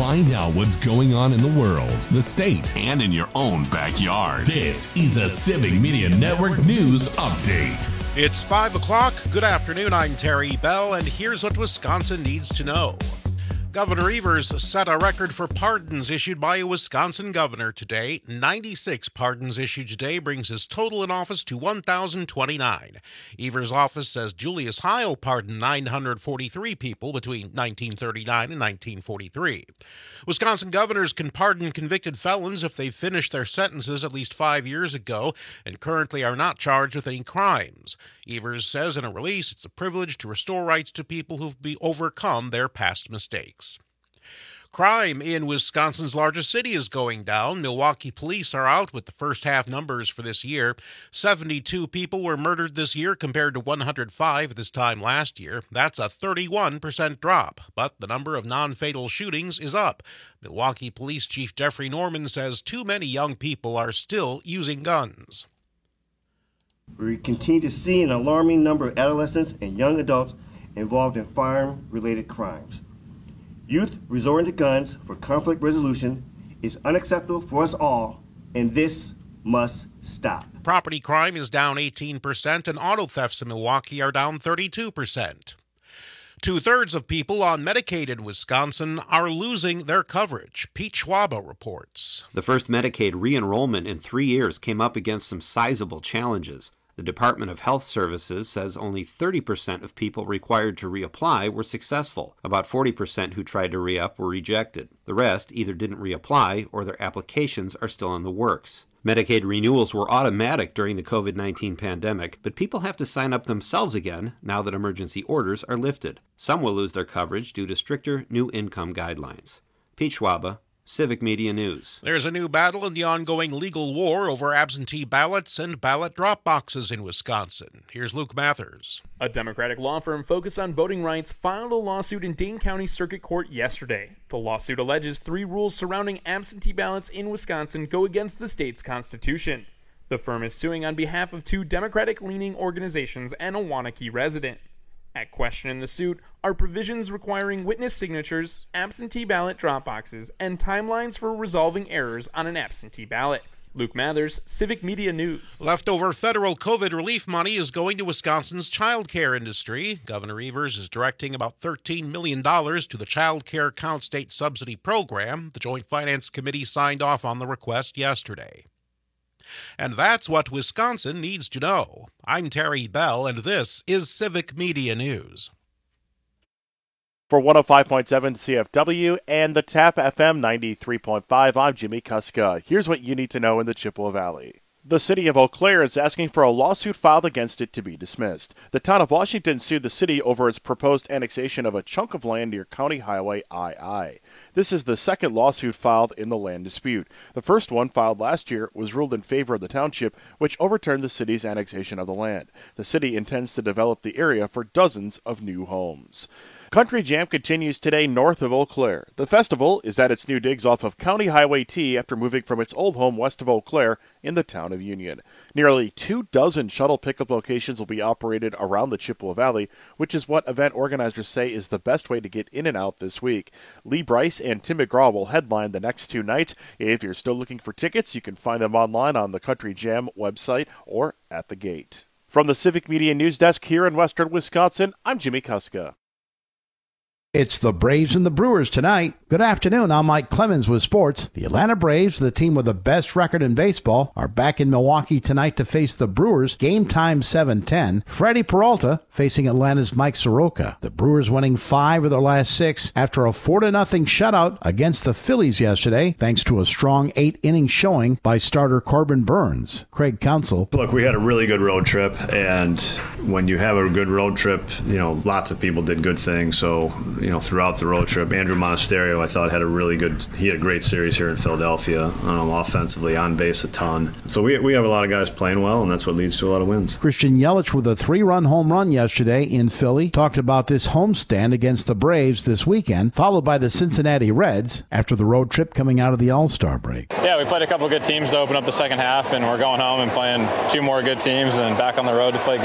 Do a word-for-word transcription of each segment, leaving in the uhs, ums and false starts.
Find out what's going on in the world, the state, and in your own backyard. This is a Civic Media Network News Update. It's five o'clock. Good afternoon. I'm Terry Bell, and here's what Wisconsin needs to know. Governor Evers set a record for pardons issued by a Wisconsin governor today. ninety-six pardons issued today brings his total in office to one thousand twenty-nine. Evers' office says Julius Heil pardoned nine hundred forty-three people between nineteen thirty-nine and nineteen forty-three. Wisconsin governors can pardon convicted felons if they finished their sentences at least five years ago and currently are not charged with any crimes. Evers says in a release it's a privilege to restore rights to people who've be overcome their past mistakes. Crime in Wisconsin's largest city is going down. Milwaukee police are out with the first half numbers for this year. seventy-two people were murdered this year compared to one hundred five this time last year. That's a thirty-one percent drop, but the number of non-fatal shootings is up. Milwaukee Police Chief Jeffrey Norman says too many young people are still using guns. We continue to see an alarming number of adolescents and young adults involved in firearm-related crimes. Youth resorting to guns for conflict resolution is unacceptable for us all, and this must stop. Property crime is down eighteen percent, and auto thefts in Milwaukee are down thirty-two percent. Two-thirds of people on Medicaid in Wisconsin are losing their coverage. Pete Schwaba reports. The first Medicaid re-enrollment in three years came up against some sizable challenges. The Department of Health Services says only thirty percent of people required to reapply were successful. About forty percent who tried to re-up were rejected. The rest either didn't reapply or their applications are still in the works. Medicaid renewals were automatic during the covid nineteen pandemic, but people have to sign up themselves again now that emergency orders are lifted. Some will lose their coverage due to stricter new income guidelines. Pete Schwaba, Civic Media News. There's a new battle in the ongoing legal war over absentee ballots and ballot drop boxes in Wisconsin. Here's Luke Mathers. A Democratic law firm focused on voting rights filed a lawsuit in Dane County Circuit Court yesterday. The lawsuit alleges three rules surrounding absentee ballots in Wisconsin go against the state's constitution. The firm is suing on behalf of two Democratic-leaning organizations and a Waunakee resident. At question in the suit are provisions requiring witness signatures, absentee ballot drop boxes, and timelines for resolving errors on an absentee ballot. Luke Mathers, Civic Media News. Leftover federal COVID relief money is going to Wisconsin's child care industry. Governor Evers is directing about thirteen million dollars to the Child Care Count State Subsidy Program. The Joint Finance Committee signed off on the request yesterday. And that's what Wisconsin needs to know. I'm Terry Bell, and this is Civic Media News. For one oh five point seven C F W and the Tap F M ninety-three point five, I'm Jimmy Kuska. Here's what you need to know in the Chippewa Valley. The city of Eau Claire is asking for a lawsuit filed against it to be dismissed. The town of Washington sued the city over its proposed annexation of a chunk of land near County Highway I I. This is the second lawsuit filed in the land dispute. The first one, filed last year, was ruled in favor of the township, which overturned the city's annexation of the land. The city intends to develop the area for dozens of new homes. Country Jam continues today north of Eau Claire. The festival is at its new digs off of County Highway T after moving from its old home west of Eau Claire in the town of Union. Nearly two dozen shuttle pickup locations will be operated around the Chippewa Valley, which is what event organizers say is the best way to get in and out this week. Lee Bryce and Tim McGraw will headline the next two nights. If you're still looking for tickets, you can find them online on the Country Jam website or at the gate. From the Civic Media News Desk here in western Wisconsin, I'm Jimmy Kuska. It's the Braves and the Brewers tonight. Good afternoon, I'm Mike Clemens with sports. The Atlanta Braves, the team with the best record in baseball, are back in Milwaukee tonight to face the Brewers. Game time seven ten. Freddie Peralta facing Atlanta's Mike Soroka. The Brewers winning five of their last six after a four to nothing shutout against the Phillies yesterday, thanks to a strong eight-inning showing by starter Corbin Burns. Craig Counsell. Look, we had a really good road trip, and when you have a good road trip, you know, lots of people did good things, so you know, throughout the road trip. Andrew Monasterio, I thought, had a really good, he had a great series here in Philadelphia, um, offensively, on base a ton. So we we have a lot of guys playing well, and that's what leads to a lot of wins. Christian Yelich with a three-run home run yesterday in Philly talked about this homestand against the Braves this weekend, followed by the Cincinnati Reds after the road trip coming out of the All-Star break. Yeah, we played a couple good teams to open up the second half, and we're going home and playing two more good teams and back on the road to play good teams.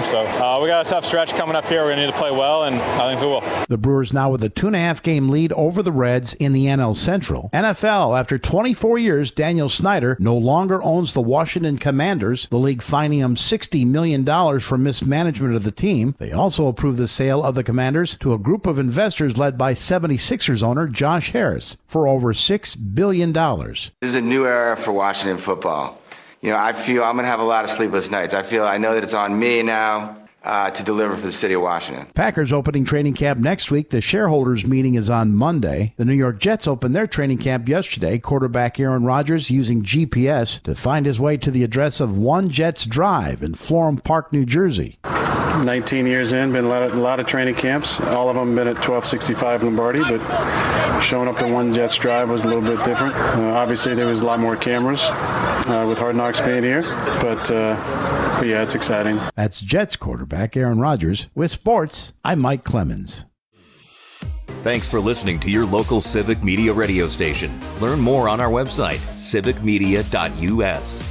So uh, we got a tough stretch coming up here. We're going to need to play well, and I think we will. The Brewers now with a two and a half game lead over the Reds in the N L Central. N F L, after twenty-four years, Daniel Snyder no longer owns the Washington Commanders, the league fining him sixty million dollars for mismanagement of the team. They also approved the sale of the Commanders to a group of investors led by seventy-sixers owner Josh Harris for over six billion dollars. This is a new era for Washington football. You know, I feel I'm going to have a lot of sleepless nights. I feel I know that it's on me now uh, to deliver for the city of Washington. Packers opening training camp next week. The shareholders meeting is on Monday. The New York Jets opened their training camp yesterday. Quarterback Aaron Rodgers using G P S to find his way to the address of One Jets Drive in Florham Park, New Jersey. nineteen years in, been a lot, of, a lot of training camps. All of them been at twelve sixty-five Lombardi, but showing up to One Jets Drive was a little bit different. Uh, obviously, there was a lot more cameras uh, with Hard Knocks being here, but, uh, but yeah, it's exciting. That's Jets quarterback Aaron Rodgers. With sports, I'm Mike Clemens. Thanks for listening to your local Civic Media radio station. Learn more on our website, civic media dot u s.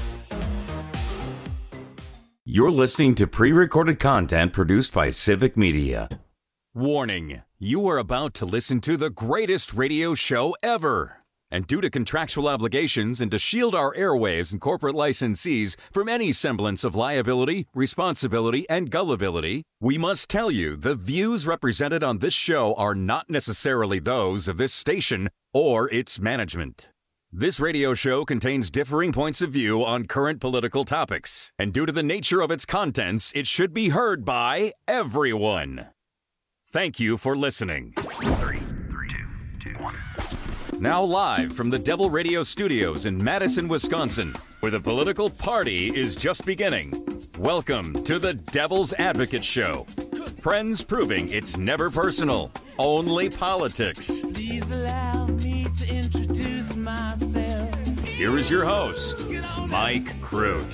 You're listening to pre-recorded content produced by Civic Media. Warning, you are about to listen to the greatest radio show ever. And due to contractual obligations and to shield our airwaves and corporate licensees from any semblance of liability, responsibility, and gullibility, we must tell you the views represented on this show are not necessarily those of this station or its management. This radio show contains differing points of view on current political topics, and due to the nature of its contents, it should be heard by everyone. Thank you for listening. Three, three, two, two, one. Now live from the Devil Radio Studios in Madison, Wisconsin, where the political party is just beginning. Welcome to the Devil's Advocate Show. Friends proving it's never personal, only politics. Please allow me to introduce myself. Here is your host, Mike Crute.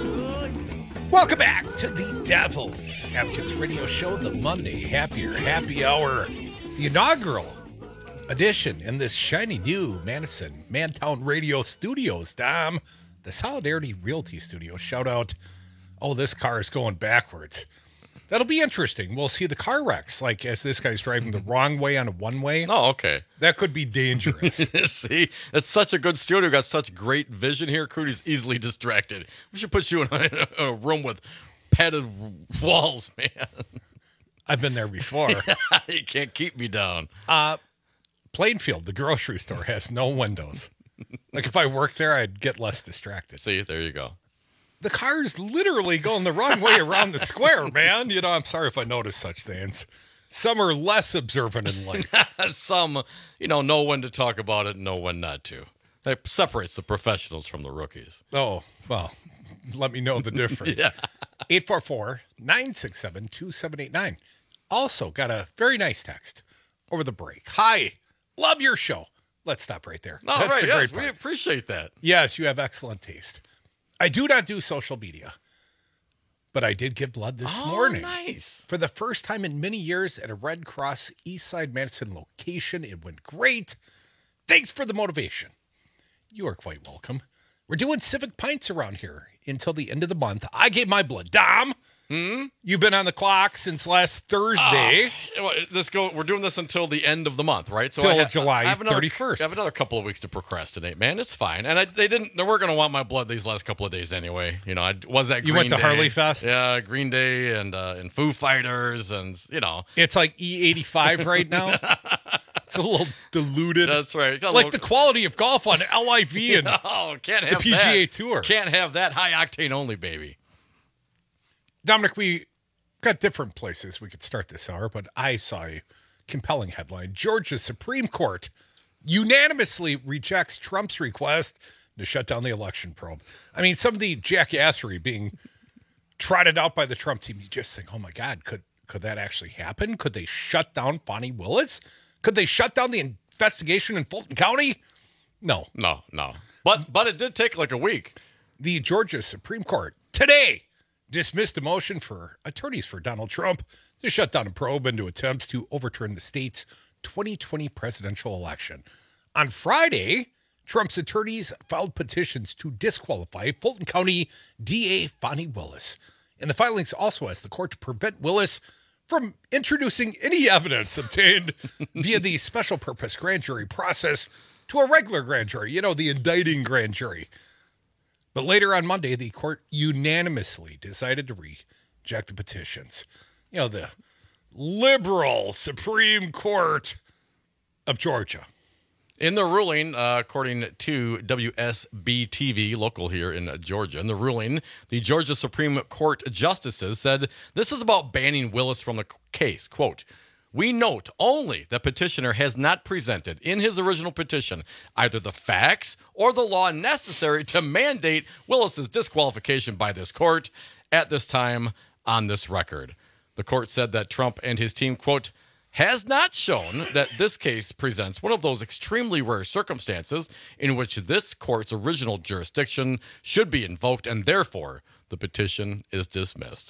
Welcome back to the Devil's Advocates Radio Show, the Monday Happier Happy Hour, the inaugural edition in this shiny new Madison Mantown Radio Studios. Dom, the Solidarity Realty Studio. Shout out, oh, this car is going backwards. That'll be interesting. We'll see the car wrecks, like as this guy's driving the wrong way on a one-way. Oh, okay. That could be dangerous. See, it's such a good studio. Got such great vision here. Crudy's easily distracted. We should put you in a, a room with padded walls, man. I've been there before. You can't keep me down. Uh, Plainfield, the grocery store, has no windows. Like if I worked there, I'd get less distracted. See, there you go. The car's literally going the wrong way around the square, man. You know, I'm sorry if I notice such things. Some are less observant in life. Some, you know, know when to talk about it and know when not to. That separates the professionals from the rookies. Oh, well, let me know the difference. Yeah. eight four four, nine six seven, two seven eight nine. Also got a very nice text over the break. Hi, love your show. Let's stop right there. All That's right, the yes, great part. we appreciate that. Yes, you have excellent taste. I do not do social media, but I did give blood this oh, morning. Nice. For the first time in many years at a Red Cross Eastside Madison location. It went great. Thanks for the motivation. You are quite welcome. We're doing Civic Pints around here until the end of the month. I gave my blood. Dom, hmm? You've been on the clock since last Thursday. Uh, this go. We're doing this until the end of the month, right? So Till July thirty-first. I have another couple of weeks to procrastinate, man. It's fine. And I, they didn't. They weren't going to want my blood these last couple of days anyway. You know, I was at. You Green went to Day. Harley Fest? Yeah, Green Day and uh, and Foo Fighters, and you know, it's like E eighty-five right now. It's a little diluted. That's right. Like little... the quality of golf on L I V and no, can't have the P G A that. Tour. Can't have that high octane only, baby. Dominic, we got different places we could start this hour, but I saw a compelling headline. Georgia's Supreme Court unanimously rejects Trump's request to shut down the election probe. I mean, some of the jackassery being trotted out by the Trump team, you just think, oh my God, could could that actually happen? Could they shut down Fani Willis? Could they shut down the investigation in Fulton County? No. No, no. But but it did take like a week. The Georgia Supreme Court today dismissed a motion for attorneys for Donald Trump to shut down a probe into attempts to overturn the state's twenty twenty presidential election. On Friday, Trump's attorneys filed petitions to disqualify Fulton County D A Fani Willis. And the filings also ask the court to prevent Willis from introducing any evidence obtained via the special purpose grand jury process to a regular grand jury, you know, the indicting grand jury. But later on Monday, the court unanimously decided to reject the petitions. You know, the liberal Supreme Court of Georgia. In the ruling, uh, according to W S B T V, local here in uh, Georgia, in the ruling, the Georgia Supreme Court justices said this is about banning Willis from the case. Quote, "We note only that petitioner has not presented in his original petition either the facts or the law necessary to mandate Willis's disqualification by this court at this time on this record." The court said that Trump and his team, quote, "has not shown that this case presents one of those extremely rare circumstances in which this court's original jurisdiction should be invoked, and therefore the petition is dismissed."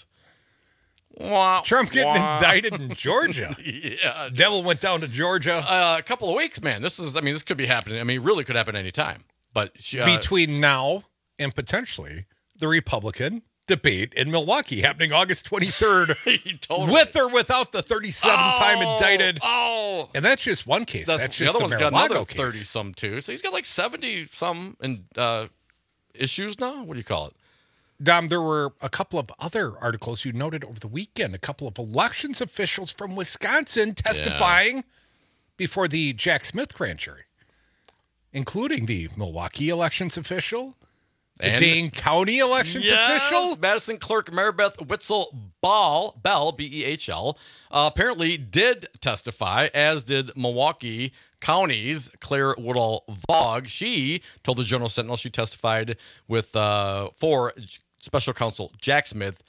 Wah, Trump getting wah. indicted in Georgia. Yeah. Devil went down to Georgia. Uh, a couple of weeks, man. This is, I mean, this could be happening. I mean, it really could happen any time. But uh, between now and potentially the Republican debate in Milwaukee happening August twenty-third totally. with or without the thirty-seven time Oh, indicted. Oh. And that's just one case. That's, That's, just the the, other one's got Mar-a-Lago another case. thirty-some too. So he's got like seventy-some in, uh, issues now? What do you call it? Dom, there were a couple of other articles you noted over the weekend. A couple of elections officials from Wisconsin testifying yeah. before the Jack Smith grand jury, including the Milwaukee elections official, the And- Dane County elections Yes, official. Madison Clerk Maribeth Witzel Ball, Bell, B E H L, uh, apparently did testify, as did Milwaukee County's Claire Woodall Vaughn. She told the Journal Sentinel she testified with uh, for Special Counsel Jack Smith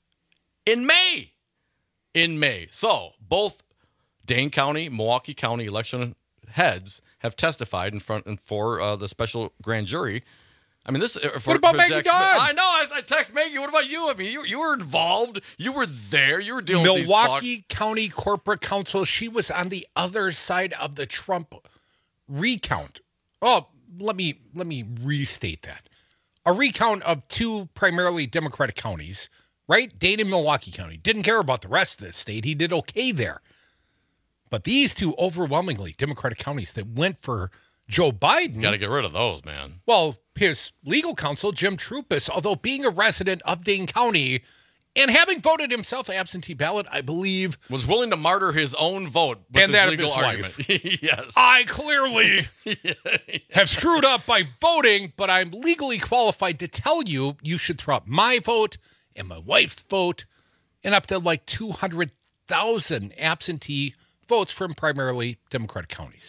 in May. In May. So both Dane County, Milwaukee County election heads have testified in front and for uh, the special grand jury. I mean, this. For, what about for Maggie Jack Dodd? Smith. I know. I, I text Maggie. What about you? I mean, you you were involved. You were there. You were dealing with these Milwaukee County Corporate Counsel. She was on the other side of the Trump recount. Oh, let me let me restate that. A recount of two primarily Democratic counties, right? Dane and Milwaukee County. Didn't care about the rest of the state. He did okay there. But these two overwhelmingly Democratic counties that went for Joe Biden. Got to get rid of those, man. Well, his legal counsel, Jim Trupis, although being a resident of Dane County and having voted himself absentee ballot, I believe, was willing to martyr his own vote with and his that legal of his argument. wife. Yes. I clearly have screwed up by voting, but I'm legally qualified to tell you you should throw out my vote and my wife's vote and up to like two hundred thousand absentee votes from primarily Democratic counties.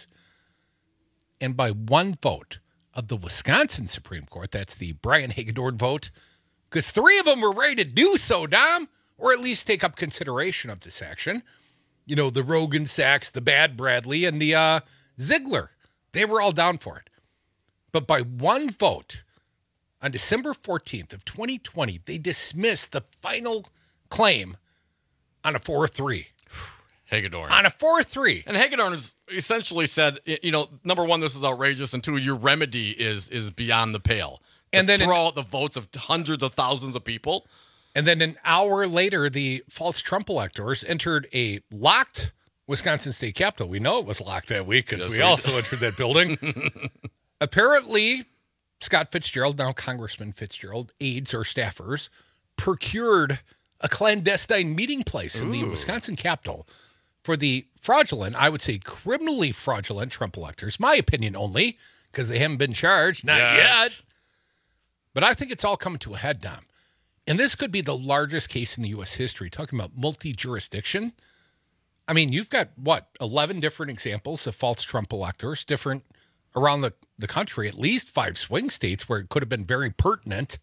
And by one vote of the Wisconsin Supreme Court, that's the Brian Hagedorn vote, because three of them were ready to do so, Dom, or at least take up consideration of this action. You know, the Rogan Sachs, the Bad Bradley, and the uh, Ziegler. They were all down for it. But by one vote, on December fourteenth of twenty twenty, they dismissed the final claim on a four three. Hagedorn. On a four three. And Hagedorn has essentially said, you know, number one, this is outrageous, and two, your remedy is is beyond the pale. To And then throw in- out the votes of hundreds of thousands of people. And then an hour later, the false Trump electors entered a locked Wisconsin State Capitol. We know it was locked that week because Yes, we we also did. entered that building. Apparently, Scott Fitzgerald, now Congressman Fitzgerald, aides or staffers, procured a clandestine meeting place in the Ooh. Wisconsin Capitol for the fraudulent, I would say criminally fraudulent Trump electors. My opinion only, because they haven't been charged. Not Yet. yet. But I think it's all coming to a head, Dom. And this could be the largest case in the U S history, talking about multi-jurisdiction. I mean, you've got, what, eleven different examples of false Trump electors, different around the, the country, at least five swing states where it could have been very pertinent.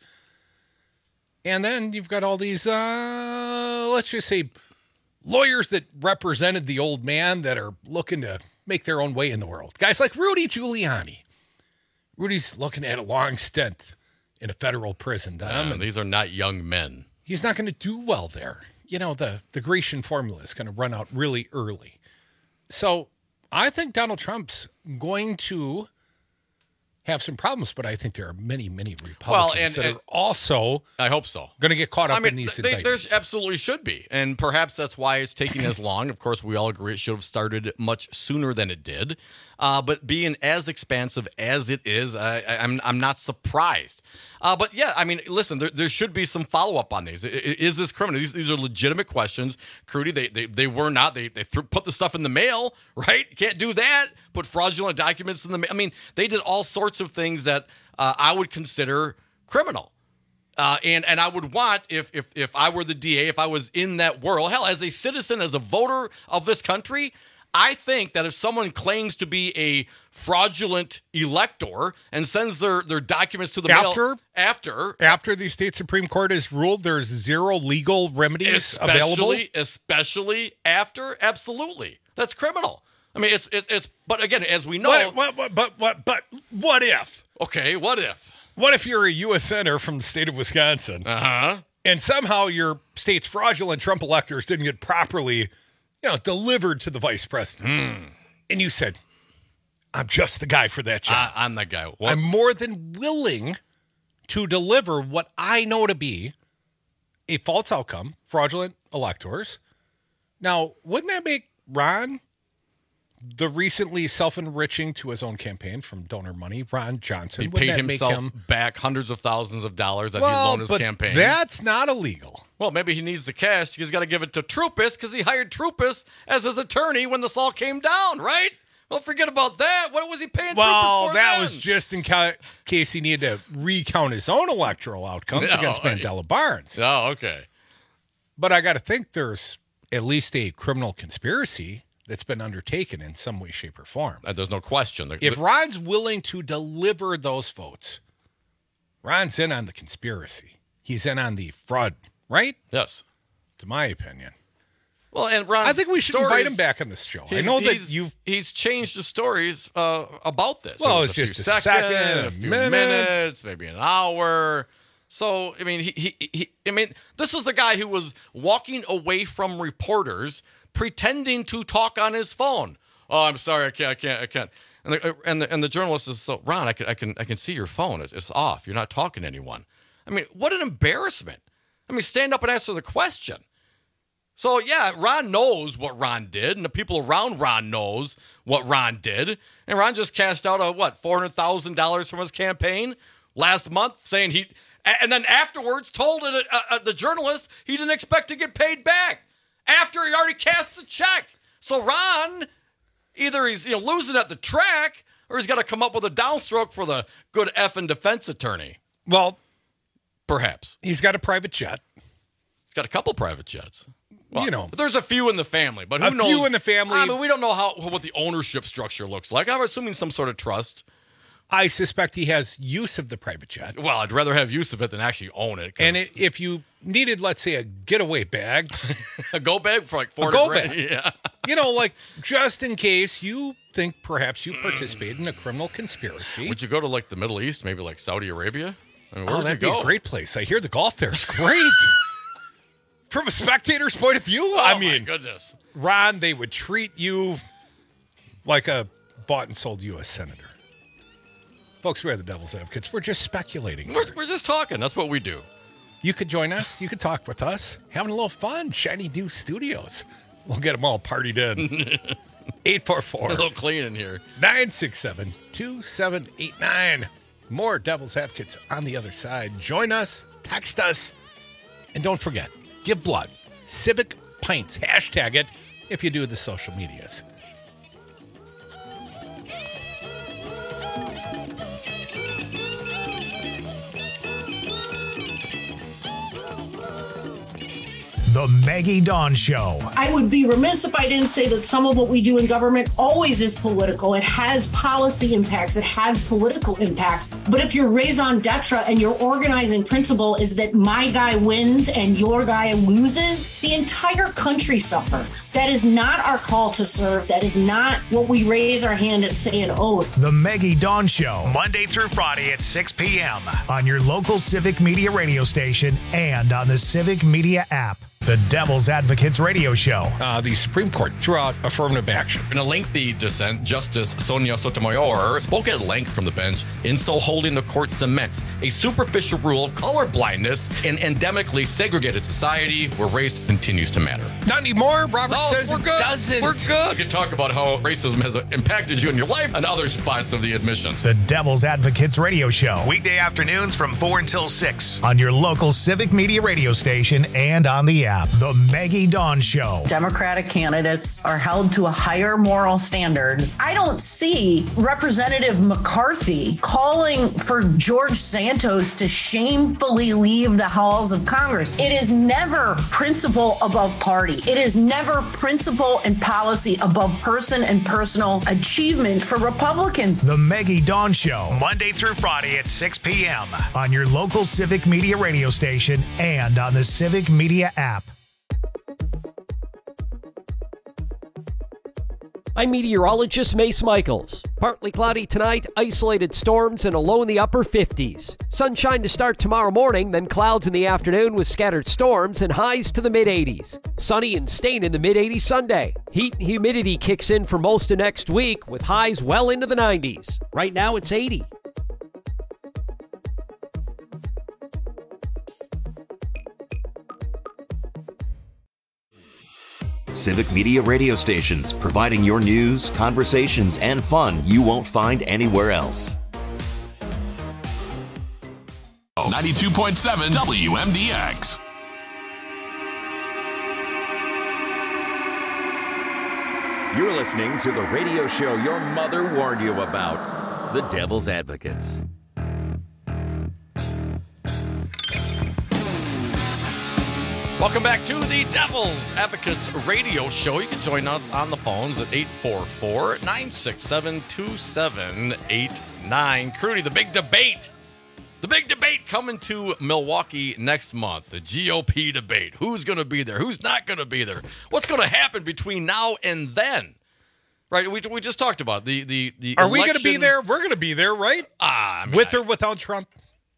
And then you've got all these, uh, let's just say, lawyers that represented the old man that are looking to make their own way in the world. Guys like Rudy Giuliani. Rudy's looking at a long stint in a federal prison, Dom. Uh, and these are not young men. he's not going to do well there. You know, the, the Grecian formula is going to run out really early. So I think Donald Trump's going to have some problems, but I think there are many, many Republicans Well, and- that and- are also I hope so. going to get caught up I mean, in these they, indictments. there's absolutely should be, and perhaps that's why it's taking as long. Of course, we all agree it should have started much sooner than it did. Uh, but being as expansive as it is, I, I, I'm I'm not surprised. Uh, but yeah, I mean, listen, there, there should be some follow up on these. I- I- Is this criminal? These, these are legitimate questions. Crudy, they they, they were not. They they threw, put the stuff in the mail, right? You can't do that. Put fraudulent documents in the mail. I mean, they did all sorts of things that uh, I would consider criminal. Uh, and and I would want, if if if I were the D A, if I was in that world, hell, as a citizen, as a voter of this country, I think that if someone claims to be a fraudulent elector and sends their, their documents to the After? mail after After the state Supreme Court has ruled there's zero legal remedies especially, available? especially after, absolutely, that's criminal. I mean, it's it's, it's but again, as we know, What, what, what, but what, but what if? okay, what if? What if you're a U S senator from the state of Wisconsin, Uh huh. and somehow your state's fraudulent Trump electors didn't get properly, you know, delivered to the vice president, and you said, "I'm just the guy for that job. I, I'm the guy. What? I'm more than willing to deliver what I know to be a false outcome, fraudulent electors." Now, wouldn't that make Ron, the recently self-enriching to his own campaign from donor money, Ron Johnson, He wouldn't paid that make himself him, back hundreds of thousands of dollars that he well, loaned his but campaign. that's not illegal. Well, maybe he needs the cash. He's got to give it to Troopus because he hired Troopus as his attorney when this all came down, right? Don't forget about that. What was he paying Troopus Well, for that then? was just in ca- case he needed to recount his own electoral outcomes No, against Mandela Barnes. Oh, okay. But I got to think there's at least a criminal conspiracy that's been undertaken in some way, shape, or form. Uh, there's no question. The- If the- Ron's willing to deliver those votes, Ron's in on the conspiracy. He's in on the fraud, right? Yes. To my opinion. Well, and Ron, I think we should invite him back on this show. I know that you've... he's changed the stories uh, about this. Well, It was it's a just few a second, seconds, a a few minute. minutes, maybe an hour. So, I mean, he, he, he, I mean, this is the guy who was walking away from reporters, pretending to talk on his phone. Oh, I'm sorry, I can't, I can't, I can't. And the and the, and the journalist is so, Ron, I can, I can, I can see your phone. It's, it's off. You're not talking to anyone. I mean, what an embarrassment. I mean, stand up and answer the question. So, yeah, Ron knows what Ron did, and the people around Ron knows what Ron did. And Ron just cashed out, a, what, four hundred thousand dollars from his campaign last month, saying he, and then afterwards told it, uh, uh, the journalist he didn't expect to get paid back after he already cast the check. So Ron, either he's you know losing at the track, or he's got to come up with a downstroke for the good effing defense attorney. Well, perhaps. He's got a private jet. He's got a couple private jets. Well, you know, but there's a few in the family, but who a knows? few in the family. I mean, we don't know how what the ownership structure looks like. I'm assuming some sort of trust. I suspect he has use of the private jet. Well, I'd rather have use of it than actually own it. 'cause- And it, if you needed, let's say, a getaway bag, a go bag for like four a go grand. bag, Yeah. you know, like just in case you think perhaps you participated in a criminal conspiracy. Would you go to like the Middle East, maybe like Saudi Arabia? I mean, where Oh, would that'd you be go? a great place. I hear the golf there is great. From a spectator's point of view, Oh, I my mean, goodness. Ron, they would treat you like a bought and sold U S senator. Folks, we're the devil's advocates. We're just speculating. We're, we're just talking. That's what we do. You could join us. You could talk with us. Having a little fun. Shiny New Studios. We'll get them all partied in. eight four four. A little clean in here. nine six seven, two seven eight nine. More Devil's Advocates on the other side. Join us. Text us. And don't forget, give blood. Civic Pints. Hashtag it if you do the social medias. The Maggie Dawn Show. I would be remiss if I didn't say that some of what we do in government always is political. It has policy impacts. It has political impacts. But if your raison d'etre and your organizing principle is that my guy wins and your guy loses, the entire country suffers. That is not our call to serve. That is not what we raise our hand and say an oath. The Maggie Dawn Show, Monday through Friday at six p.m. on your local Civic Media radio station and on the Civic Media app. The Devil's Advocates Radio Show. Uh, the Supreme Court threw out affirmative action. In a lengthy dissent, Justice Sonia Sotomayor spoke at length from the bench, in so holding the court cements a superficial rule of colorblindness in endemically segregated society where race continues to matter. Not anymore. Robert No, says we're it good. doesn't. We're good. We can talk about how racism has impacted you in your life and other spots of the admissions. The Devil's Advocates Radio Show. Weekday afternoons from four until six. On your local Civic Media radio station and on the app. The Maggie Dawn Show. Democratic candidates are held to a higher moral standard. I don't see Representative McCarthy calling for George Santos to shamefully leave the halls of Congress. It is never principle above party. It is never principle and policy above person and personal achievement for Republicans. The Maggie Dawn Show. Monday through Friday at six p.m. On your local Civic Media radio station and on the Civic Media app. I'm meteorologist Mace Michaels. Partly cloudy tonight, isolated storms, and a low in the upper fifties. Sunshine to start tomorrow morning, then clouds in the afternoon with scattered storms and highs to the mid-eighties. Sunny and staying in the mid-eighties Sunday. Heat and humidity kicks in for most of next week with highs well into the nineties. Right now it's eighty. Civic Media radio stations, providing your news, conversations, and fun you won't find anywhere else. ninety-two point seven W M D X. You're listening to the radio show your mother warned you about, The Devil's Advocates. Welcome back to the Devil's Advocates Radio Show. You can join us on the phones at eight four four, nine six seven, two seven eight nine. Crudy, the big debate. The big debate coming to Milwaukee next month. The G O P debate. Who's going to be there? Who's not going to be there? What's going to happen between now and then? Right, we, we just talked about the the the. Are election. we going to be there? We're going to be there, right? Ah, I mean, with I, or without Trump?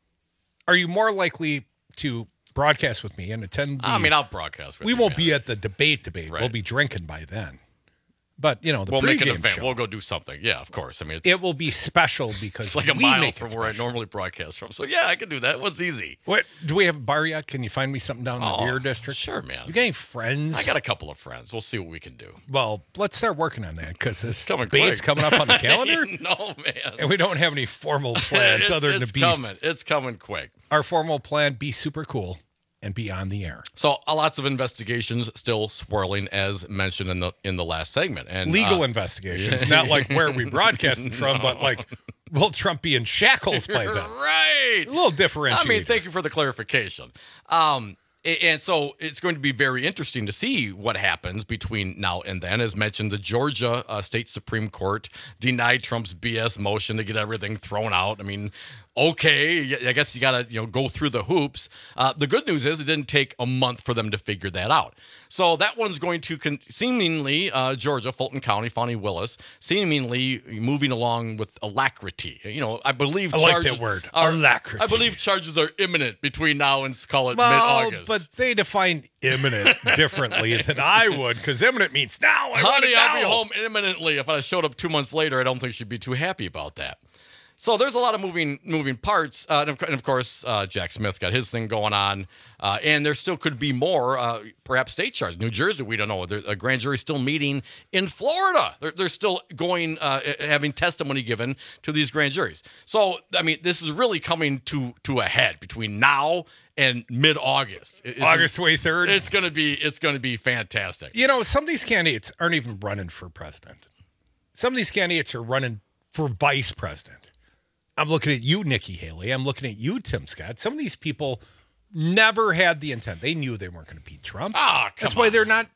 Are you more likely to broadcast with me and attend? The, I mean, I'll broadcast with we you. We won't man. be at the debate debate. Right. We'll be drinking by then. But, you know, the we'll make an pregame event. show, We'll go do something. Yeah, of course. I mean, it's, it will be special because it's like a we mile make from it where I special. normally broadcast from. So, yeah, I can do that. What's easy? What do we have a bar yet? Can you find me something down in Oh, the beer district? Sure, man. You got any friends? I got a couple of friends. We'll see what we can do. Well, let's start working on that because this coming debate's quick. coming up on the calendar. No, man. And we don't have any formal plans it's, other than it's to be coming. It's coming quick. Our formal plan: be super cool and be on the air. So, uh, lots of investigations still swirling, as mentioned in the in the last segment, and legal uh, investigations, not like where we broadcasting from, No. but like will Trump be in shackles by then? Right. A little differentiated. I mean, thank you for the clarification. Um, a- and so it's going to be very interesting to see what happens between now and then. As mentioned, the Georgia uh, State Supreme Court denied Trump's B S motion to get everything thrown out. I mean, okay, I guess you got to you know go through the hoops. Uh, the good news is it didn't take a month for them to figure that out. So that one's going to con- seemingly uh, Georgia, Fulton County, Fani Willis, seemingly moving along with alacrity. You know, I believe I like charges that word, are- alacrity. I believe charges are imminent between now and call it well, mid-August. but they define imminent differently than I would, because imminent means now. I want Honey, it I'll be now. home imminently. If I showed up two months later, I don't think she'd be too happy about that. So there's a lot of moving moving parts, uh, and, of, and of course, uh, Jack Smith got his thing going on, uh, and there still could be more, uh, perhaps state charges. New Jersey, we don't know. There, a grand jury still meeting in Florida. They're, they're still going, uh, having testimony given to these grand juries. So, I mean, this is really coming to to a head between now and mid-August. It's, August twenty-third. It's gonna be it's gonna be fantastic. You know, some of these candidates aren't even running for president. Some of these candidates are running for vice president. I'm looking at you, Nikki Haley. I'm looking at you, Tim Scott. Some of these people never had the intent. They knew they weren't going to beat Trump. Ah, come That's why on. they're not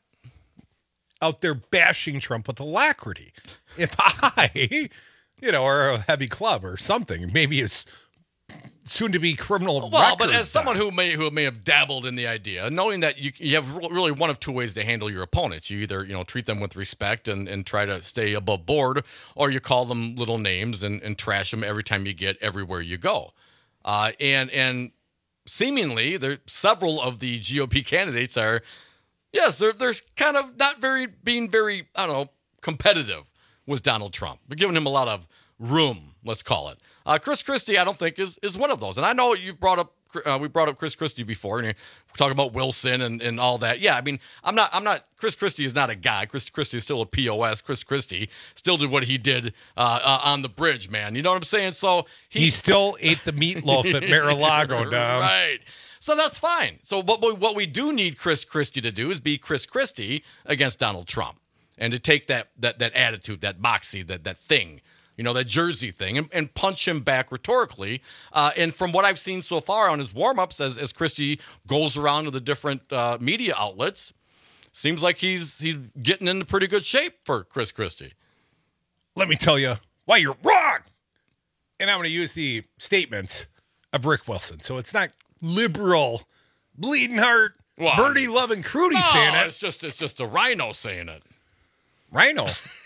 out there bashing Trump with alacrity. If I, you know, or a heavy club or something, maybe it's soon to be criminal Well, but records as someone done. who may who may have dabbled in the idea, knowing that you you have really one of two ways to handle your opponents. You either you know treat them with respect and, and try to stay above board, or you call them little names and, and trash them every time you get everywhere you go. Uh, and and seemingly there several of the G O P candidates are, yes, they're, they're kind of not very being very, I don't know, competitive with Donald Trump. We're giving him a lot of room, let's call it. Uh, Chris Christie, I don't think, is is one of those. And I know you brought up uh, we brought up Chris Christie before, and we're talking about Wilson and, and all that. Yeah, I mean, I'm not, I'm not. Chris Christie is not a guy. Chris Christie is still a P O S. Chris Christie still did what he did uh, uh, on the bridge, man. You know what I'm saying? So he, he still ate the meatloaf at Mar-a-Lago, Dom. Right. So that's fine. So what we, what we do need Chris Christie to do is be Chris Christie against Donald Trump, and to take that that that attitude, that moxie, that that thing. You know, that Jersey thing, and, and punch him back rhetorically. Uh, and from what I've seen so far on his warm-ups, as, as Christie goes around to the different uh, media outlets, seems like he's he's getting into pretty good shape for Chris Christie. Let me tell you why you're wrong. And I'm going to use the statements of Rick Wilson. So it's not liberal, bleeding heart, well, birdie loving Crudy no, saying it. It's just, it's just a rhino saying it. Rhino.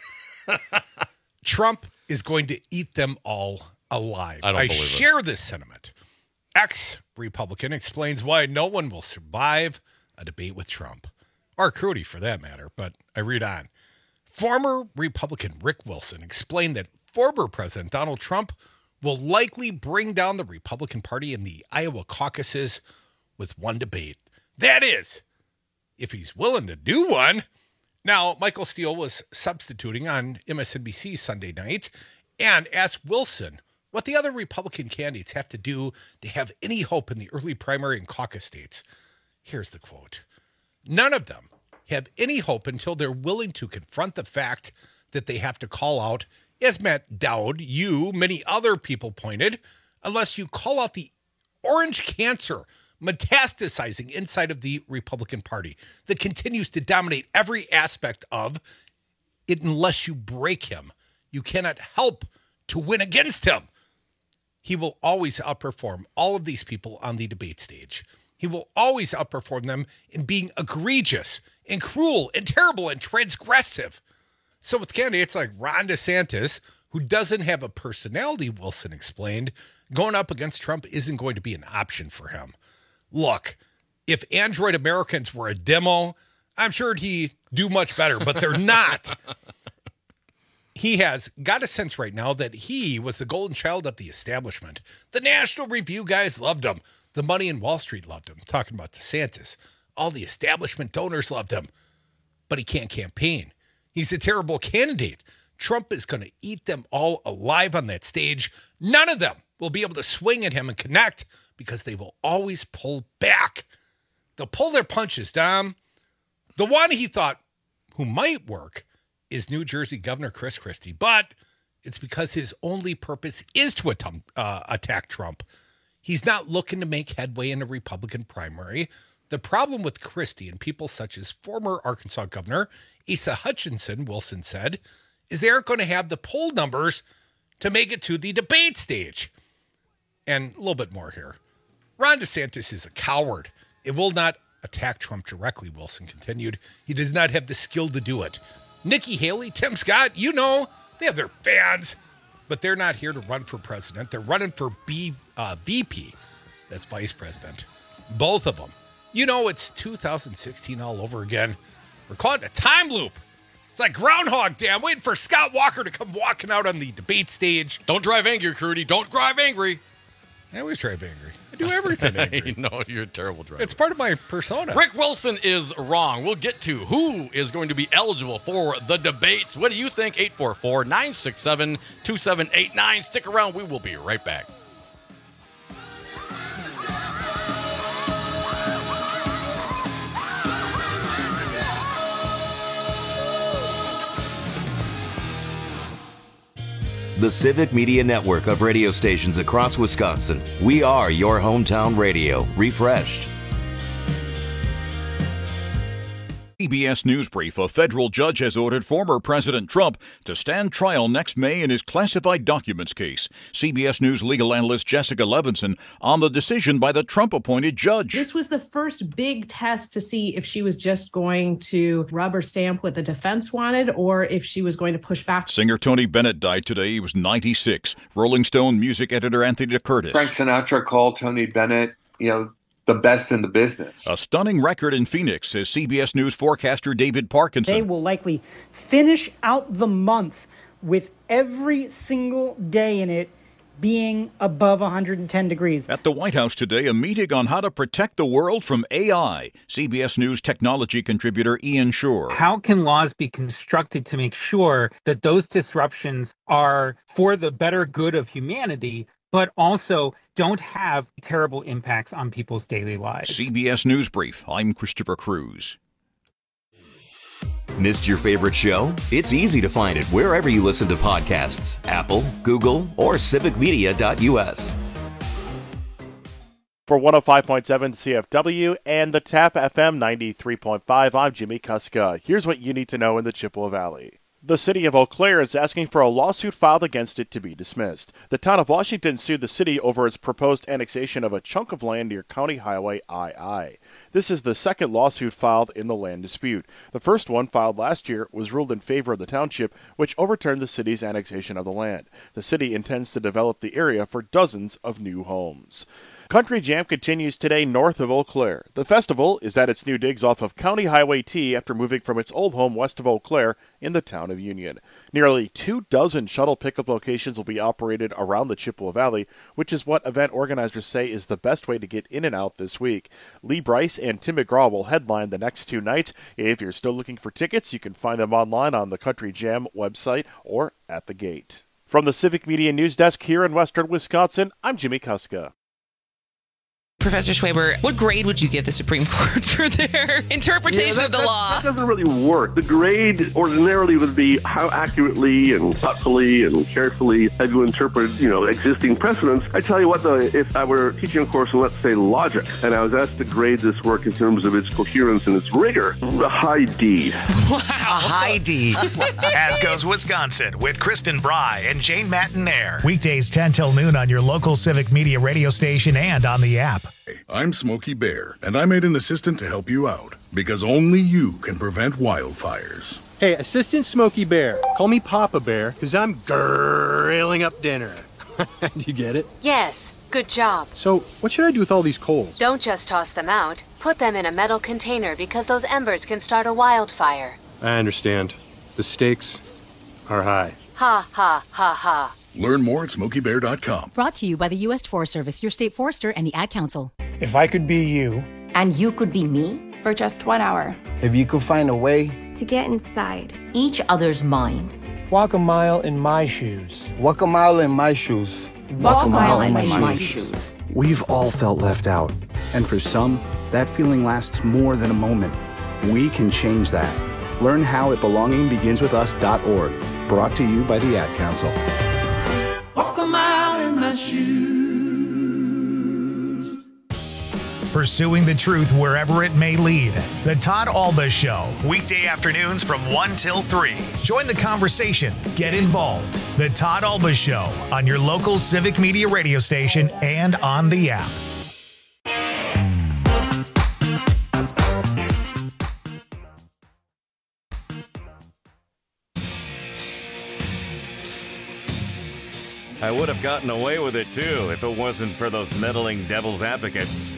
Trump is going to eat them all alive. I don't I believe share it. this sentiment. Ex-Republican explains why no one will survive a debate with Trump. Or Crudy, for that matter, but I read on. Former Republican Rick Wilson explained that former President Donald Trump will likely bring down the Republican Party in the Iowa caucuses with one debate. That is, if he's willing to do one. Now, Michael Steele was substituting on M S N B C Sunday night and asked Wilson what the other Republican candidates have to do to have any hope in the early primary and caucus states. Here's the quote. None of them have any hope until they're willing to confront the fact that they have to call out, as Matt Dowd, you, many other people pointed, unless you call out the orange cancer metastasizing inside of the Republican Party that continues to dominate every aspect of it. Unless you break him, you cannot help to win against him. He will always outperform all of these people on the debate stage. He will always outperform them in being egregious and cruel and terrible and transgressive. So with candidates like Ron DeSantis, who doesn't have a personality, Wilson explained, going up against Trump isn't going to be an option for him. Look, if Android Americans were a demo, I'm sure he'd do much better, but they're not. He has got a sense right now that he was the golden child of the establishment. The National Review guys loved him. The money in Wall Street loved him. Talking about DeSantis. All the establishment donors loved him. But he can't campaign. He's a terrible candidate. Trump is going to eat them all alive on that stage. None of them will be able to swing at him and connect because they will always pull back. They'll pull their punches, Dom. The one he thought who might work is New Jersey Governor Chris Christie, but it's because his only purpose is to attempt, uh, attack Trump. He's not looking to make headway in a Republican primary. The problem with Christie and people such as former Arkansas Governor Asa Hutchinson, Wilson said, is they aren't going to have the poll numbers to make it to the debate stage. And a little bit more here. Ron DeSantis is a coward. It will not attack Trump directly, Wilson continued. He does not have the skill to do it. Nikki Haley, Tim Scott, you know, they have their fans, but they're not here to run for president. They're running for B, uh, V P. That's vice president. Both of them. You know, it's two thousand sixteen all over again. We're caught in a time loop. It's like Groundhog Day. I'm waiting for Scott Walker to come walking out on the debate stage. Don't drive angry, Crudy. Don't drive angry. I always drive angry. I do everything angry. No, you're a terrible driver. It's part of my persona. Rick Wilson is wrong. We'll get to who is going to be eligible for the debates. What do you think? eight four four, nine six seven, two seven eight nine. Stick around. We will be right back. The Civic Media Network of radio stations across Wisconsin. We are your hometown radio, refreshed. C B S News Brief, a federal judge has ordered former President Trump to stand trial next May in his classified documents case. C B S News legal analyst Jessica Levinson on the decision by the Trump-appointed judge. This was the first big test to see if she was just going to rubber stamp what the defense wanted or if she was going to push back. Singer Tony Bennett died today. He was ninety-six. Rolling Stone music editor Anthony DeCurtis. Frank Sinatra called Tony Bennett you know, the best in the business. A stunning record in Phoenix, says C B S News forecaster David Parkinson. They will likely finish out the month with every single day in it being above one hundred ten degrees. At the White House today, a meeting on how to protect the world from A I. C B S News technology contributor Ian Shore. How can laws be constructed to make sure that those disruptions are for the better good of humanity, but also don't have terrible impacts on people's daily lives? C B S News Brief. I'm Christopher Cruz. Missed your favorite show? It's easy to find it wherever you listen to podcasts. Apple, Google, or civic media dot U S. For one oh five point seven C F W and the Tap F M ninety-three point five, I'm Jimmy Kuska. Here's what you need to know in the Chippewa Valley. The city of Eau Claire is asking for a lawsuit filed against it to be dismissed. The town of Washington sued the city over its proposed annexation of a chunk of land near County Highway I I. This is the second lawsuit filed in the land dispute. The first one, filed last year, was ruled in favor of the township, which overturned the city's annexation of the land. The city intends to develop the area for dozens of new homes. Country Jam continues today north of Eau Claire. The festival is at its new digs off of County Highway T after moving from its old home west of Eau Claire in the town of Union. Nearly two dozen shuttle pickup locations will be operated around the Chippewa Valley, which is what event organizers say is the best way to get in and out this week. Lee Bryce and Tim McGraw will headline the next two nights. If you're still looking for tickets, you can find them online on the Country Jam website or at the gate. From the Civic Media News Desk here in Western Wisconsin, I'm Jimmy Kuska. Professor Schwaber, what grade would you give the Supreme Court for their interpretation yeah, that, of the that, law? That doesn't really work. The grade ordinarily would be how accurately and thoughtfully and carefully have you interpreted, you know, existing precedents. I tell you what, though, if I were teaching a course in, let's say, logic, and I was asked to grade this work in terms of its coherence and its rigor, a high D. Wow. A high D. As goes Wisconsin with Kristen Bry and Jane Mattinaire. Weekdays ten till noon on your local Civic Media radio station and on the app. I'm Smokey Bear, and I made an assistant to help you out, because only you can prevent wildfires. Hey, Assistant Smokey Bear. Call me Papa Bear, because I'm grilling up dinner. Do you get it? Yes, good job. So, what should I do with all these coals? Don't just toss them out. Put them in a metal container, because those embers can start a wildfire. I understand. The stakes are high. Ha, ha, ha, ha. Learn more at smokey bear dot com. Brought to you by the U S Forest Service, your state forester, and the Ad Council. If I could be you. And you could be me. For just one hour. If you could find a way. To get inside each other's mind. Walk a mile in my shoes. Walk a mile in my shoes. Walk, Walk a mile, mile in, in my, my shoes. shoes. We've all felt left out. And for some, that feeling lasts more than a moment. We can change that. Learn how at belonging begins with us dot org. Brought to you by the Ad Council. Walk a mile in my shoes. Pursuing the truth wherever it may lead. The Todd Alba Show. Weekday afternoons from one till three. Join the conversation. Get involved. The Todd Alba Show on your local Civic Media radio station and on the app. I would have gotten away with it, too, if it wasn't for those meddling devil's advocates.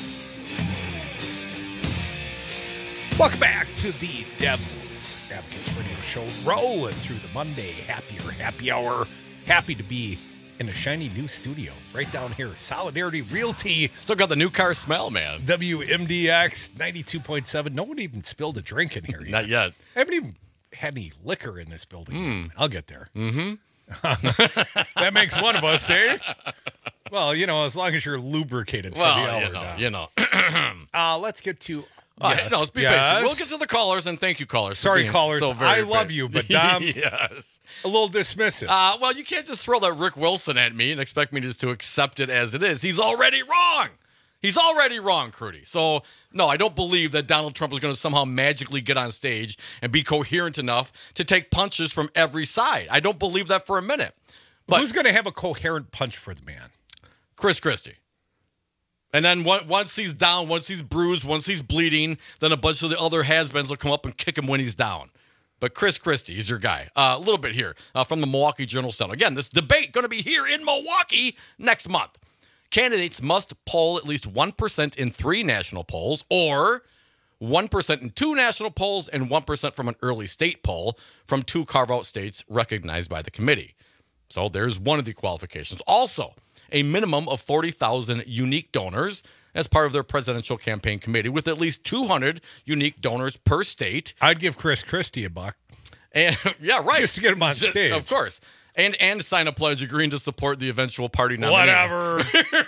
Welcome back to the Devil's Advocates Radio Show. Rolling through the Monday Happier Happy Hour. Happy to be in a shiny new studio right down here. Solidarity Realty. Still got the new car smell, man. W M D X ninety-two point seven. No one even spilled a drink in here yet. Not yet. I haven't even had any liquor in this building. Mm. I'll get there. Mm-hmm. That makes one of us, eh? Well, you know, as long as you're lubricated for well, the hour. you know, you know. uh, let's get to... Uh, yes, no, be yes. patient. We'll get to the callers, and thank you, callers. Sorry, callers. So I love you, but Dom, yes. a little dismissive. Uh, well, you can't just throw that Rick Wilson at me and expect me just to accept it as it is. He's already wrong. He's already wrong, Crudy. So, no, I don't believe that Donald Trump is going to somehow magically get on stage and be coherent enough to take punches from every side. I don't believe that for a minute. But who's going to have a coherent punch for the man? Chris Christie. And then once he's down, once he's bruised, once he's bleeding, then a bunch of the other has-beens will come up and kick him when he's down. But Chris Christie, he's your guy. Uh, a little bit here uh, from the Milwaukee Journal-Sentinel. Again, this debate going to be here in Milwaukee next month. Candidates must poll at least one percent in three national polls, or one percent in two national polls and one percent from an early state poll from two carve-out states recognized by the committee. So there's one of the qualifications. Also, a minimum of forty thousand unique donors as part of their presidential campaign committee, with at least two hundred unique donors per state. I'd give Chris Christie a buck. And yeah, right. Just to get him on stage. Of course. And and sign a pledge agreeing to support the eventual party nominee. Whatever.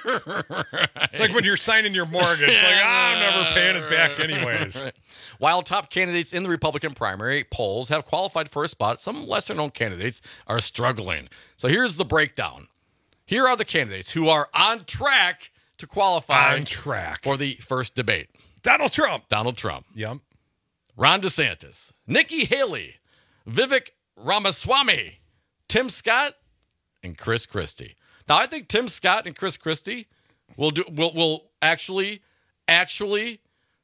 It's like when you're signing your mortgage. Like, ah, I'm never paying it back anyways. Right. While top candidates in the Republican primary polls have qualified for a spot, some lesser-known candidates are struggling. So here's the breakdown. Here are the candidates who are on track to qualify on track for the first debate. Donald Trump. Donald Trump. Yep. Ron DeSantis. Nikki Haley. Vivek Ramaswamy. Tim Scott and Chris Christie. Now, I think Tim Scott and Chris Christie will do will will actually actually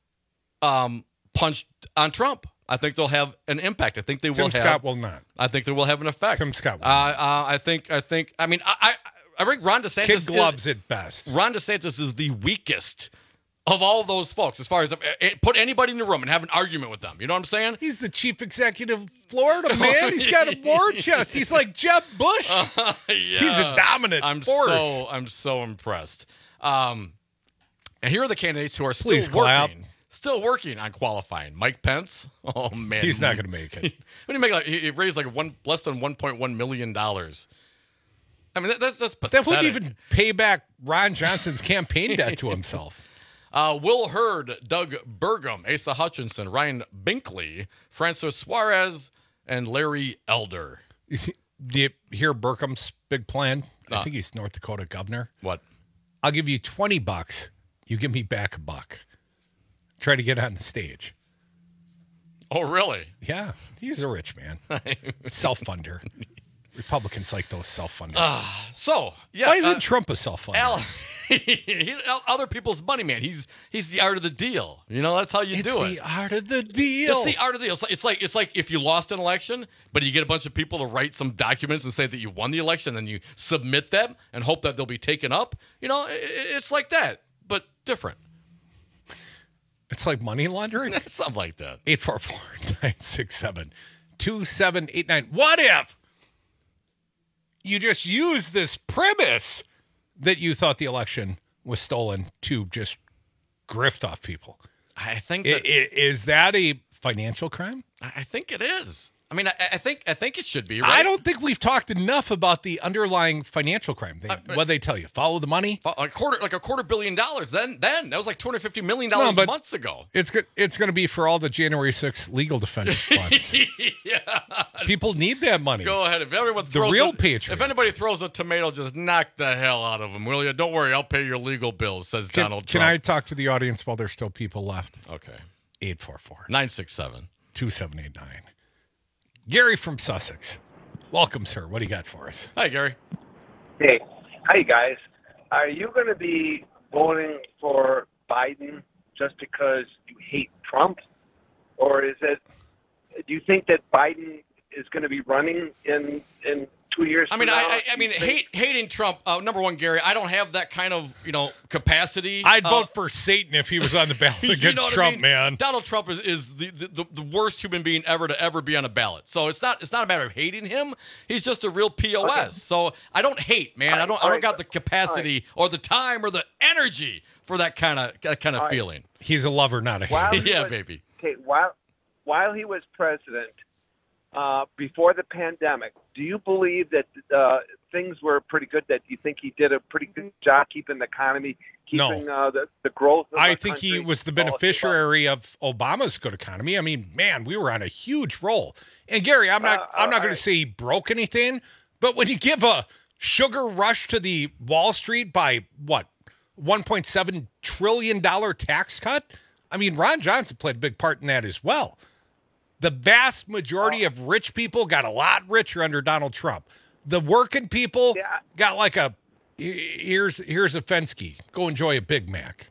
um, punch on Trump. I think they'll have an impact. I think they Tim will. Tim have, Scott will not. I think they will have an effect. Tim Scott will uh, uh, I think. I think. I mean, I I, I think Ron DeSantis. Kid gloves is, at best. Ron DeSantis is the weakest of all those folks, as far as uh, put anybody in the room and have an argument with them. You know what I'm saying? He's the chief executive of Florida, man. He's got a war chest. He's like Jeb Bush. Uh, yeah. He's a dominant I'm force. So, I'm so impressed. Um, and here are the candidates who are still Please working, clap. still working on qualifying. Mike Pence. Oh man, he's not going to make it. What do you make? Like he raised like one less than one point one million dollars. I mean, that, that's that's pathetic. That wouldn't even pay back Ron Johnson's campaign debt to himself. Uh, Will Hurd, Doug Burgum, Asa Hutchinson, Ryan Binkley, Francis Suarez, and Larry Elder. You see, do you hear Burgum's big plan? I Uh, think he's North Dakota governor. What? I'll give you twenty bucks. You give me back a buck. Try to get on the stage. Oh, really? Yeah. He's a rich man. Self-funder. Republicans like those self-funders. Uh, so, yeah. Why isn't uh, Trump a self-funder? Al- he, other people's money, man. He's he's the art of the deal. You know, that's how you it's do it. It's the art of the deal. It's the art of the deal. It's like, it's like it's like if you lost an election, but you get a bunch of people to write some documents and say that you won the election, then you submit them and hope that they'll be taken up. You know, it, it's like that, but different. It's like money laundering? Something like that. eight four four, nine six seven, two seven eight nine. What if you just use this premise that you thought the election was stolen to just grift off people? I think I, that's, I, is that a financial crime? I think it is. I mean, I, I think I think it should be. Right? I don't think we've talked enough about the underlying financial crime. They, Uh, what they tell you? Follow the money. A quarter, like a quarter billion dollars. Then, then that was like two hundred fifty million dollars No, but months ago. It's good. It's going to be for all the January sixth legal defense funds. Yeah. People need that money. Go ahead. If everyone The throws real a, patriots. If anybody throws a tomato, just knock the hell out of them, will you? Don't worry, I'll pay your legal bills. Says Can, Donald can Trump. I talk to the audience while there's still people left? Okay. eight four four, nine six seven, two seven eight nine. Gary from Sussex. Welcome, sir. What do you got for us? Hi, Gary. Hey, hi guys. Are you going to be voting for Biden just because you hate Trump, or is it? Do you think that Biden is going to be running in in two years? I mean, from I, now? I, I mean, hate, hating Trump. Uh, number one, Gary, I don't have that kind of you know capacity. I'd uh, vote for Satan if he was on the ballot you against know what Trump, I mean? man. Donald Trump is, is the, the, the worst human being ever to ever be on a ballot. So it's not it's not a matter of hating him. He's just a real P O S. Okay. So I don't hate, man. I don't I All don't right. got the capacity or the time or the energy for that kind of that kind of All right. feeling. He's a lover, not a While hater. he Yeah, was- baby. Okay, while while he was president, uh, before the pandemic, do you believe that uh, things were pretty good? That you think he did a pretty good job keeping the economy, No. keeping uh, the the growth? Of I the think he country? was the All of above. beneficiary of Obama's good economy. I mean, man, we were on a huge roll. And Gary, I'm not Uh, I'm not all going right. to say he broke anything, but when you give a sugar rush to the Wall Street by what, one point seven trillion dollars tax cut? I mean, Ron Johnson played a big part in that as well. The vast majority of rich people got a lot richer under Donald Trump. The working people Yeah. got like a here's here's a Fensky. Go enjoy a Big Mac.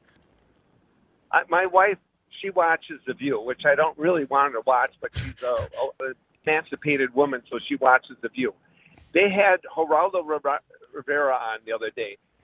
I, my wife, she watches The View, which I don't really want her to watch, but she's a, a emancipated woman, so she watches The View. They had Geraldo Rivera on the other day,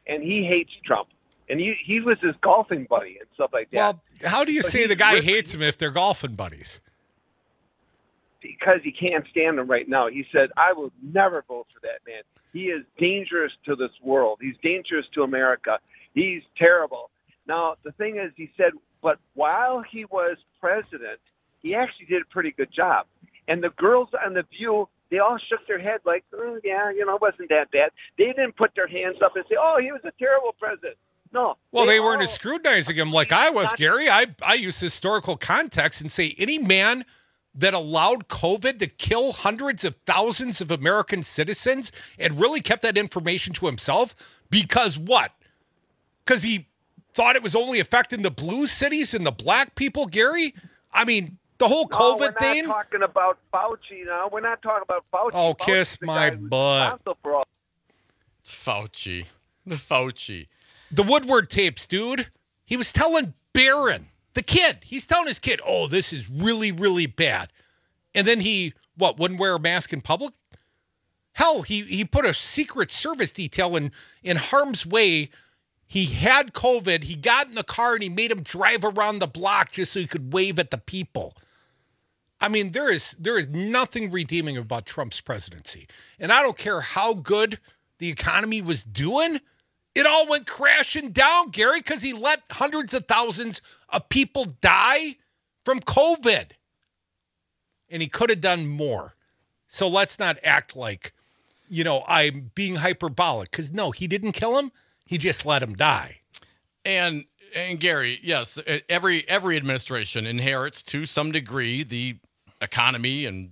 and he hates Trump. And he, he was his golfing buddy and stuff like that. Well, how do you But say he the guy really- hates him if they're golfing buddies? Because he can't stand him right now. He said, I will never vote for that man. He is dangerous to this world. He's dangerous to America. He's terrible. Now, the thing is, he said, but while he was president, he actually did a pretty good job. And the girls on The View, they all shook their head like, oh, yeah, you know, it wasn't that bad. They didn't put their hands up and say, oh, he was a terrible president. No. Well, they, weren't all- as scrutinizing him like I was, Gary. I, I use historical context and say any man that allowed COVID to kill hundreds of thousands of American citizens and really kept that information to himself because what? Because he thought it was only affecting the blue cities and the black people, Gary? I mean, the whole No, COVID we're not thing? talking about Fauci now. We're not talking about Fauci. Oh, Fauci's kiss the my guy who's butt. responsible for all- Fauci. The Fauci. The Woodward tapes, dude. He was telling Barron, the kid, he's telling his kid, oh, this is really, really bad. And then he, what, wouldn't wear a mask in public? Hell, he he put a Secret Service detail in, in harm's way. He had COVID. He got in the car and he made him drive around the block just so he could wave at the people. I mean, there is there is nothing redeeming about Trump's presidency. And I don't care how good the economy was doing. It all went crashing down, Gary, because he let hundreds of thousands of people die from COVID. And he could have done more. So let's not act like, you know, I'm being hyperbolic. Because, no, he didn't kill him. He just let him die. And and Gary, yes, every every administration inherits to some degree the economy and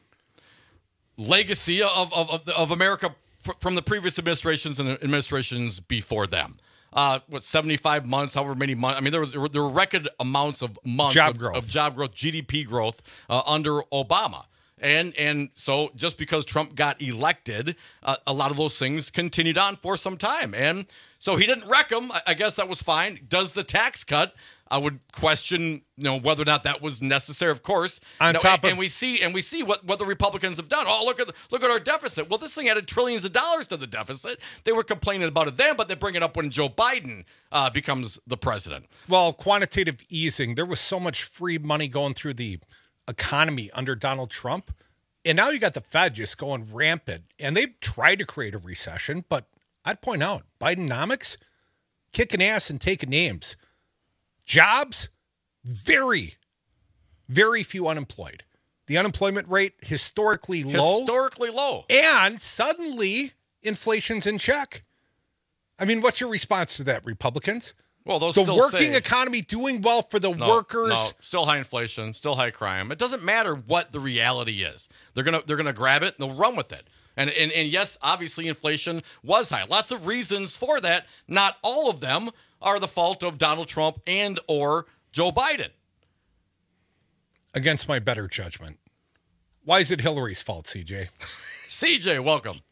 legacy of of, of, of America from the previous administrations and administrations before them. Uh, what, seventy-five months, however many months. I mean, there was there were record amounts of months Job of, growth. of job growth, G D P growth uh, under Obama. And and so just because Trump got elected, uh, a lot of those things continued on for some time. And so he didn't wreck them. I, I guess that was fine. Does the tax cut? I would question, you know, whether or not that was necessary. Of course, On Now, top and, of- and we see and we see what, what the Republicans have done. Oh, look at look at our deficit. Well, this thing added trillions of dollars to the deficit. They were complaining about it then, but they bring it up when Joe Biden uh, becomes the president. Well, quantitative easing, there was so much free money going through the economy under Donald Trump. And now you got the Fed just going rampant. And they've tried to create a recession, but I'd point out, Bidenomics, kicking ass and taking names. Jobs, very, very few unemployed. The unemployment rate historically low. Historically low. And suddenly, inflation's in check. I mean, what's your response to that, Republicans? Well, those the still working say- economy doing well for the No, workers. no, still high inflation, still high crime. It doesn't matter what the reality is. They're gonna they're gonna grab it and they'll run with it. And and and yes, obviously inflation was high. Lots of reasons for that. Not all of them are the fault of Donald Trump and or Joe Biden. Against my better judgment. Why is it Hillary's fault, C J? C J, welcome.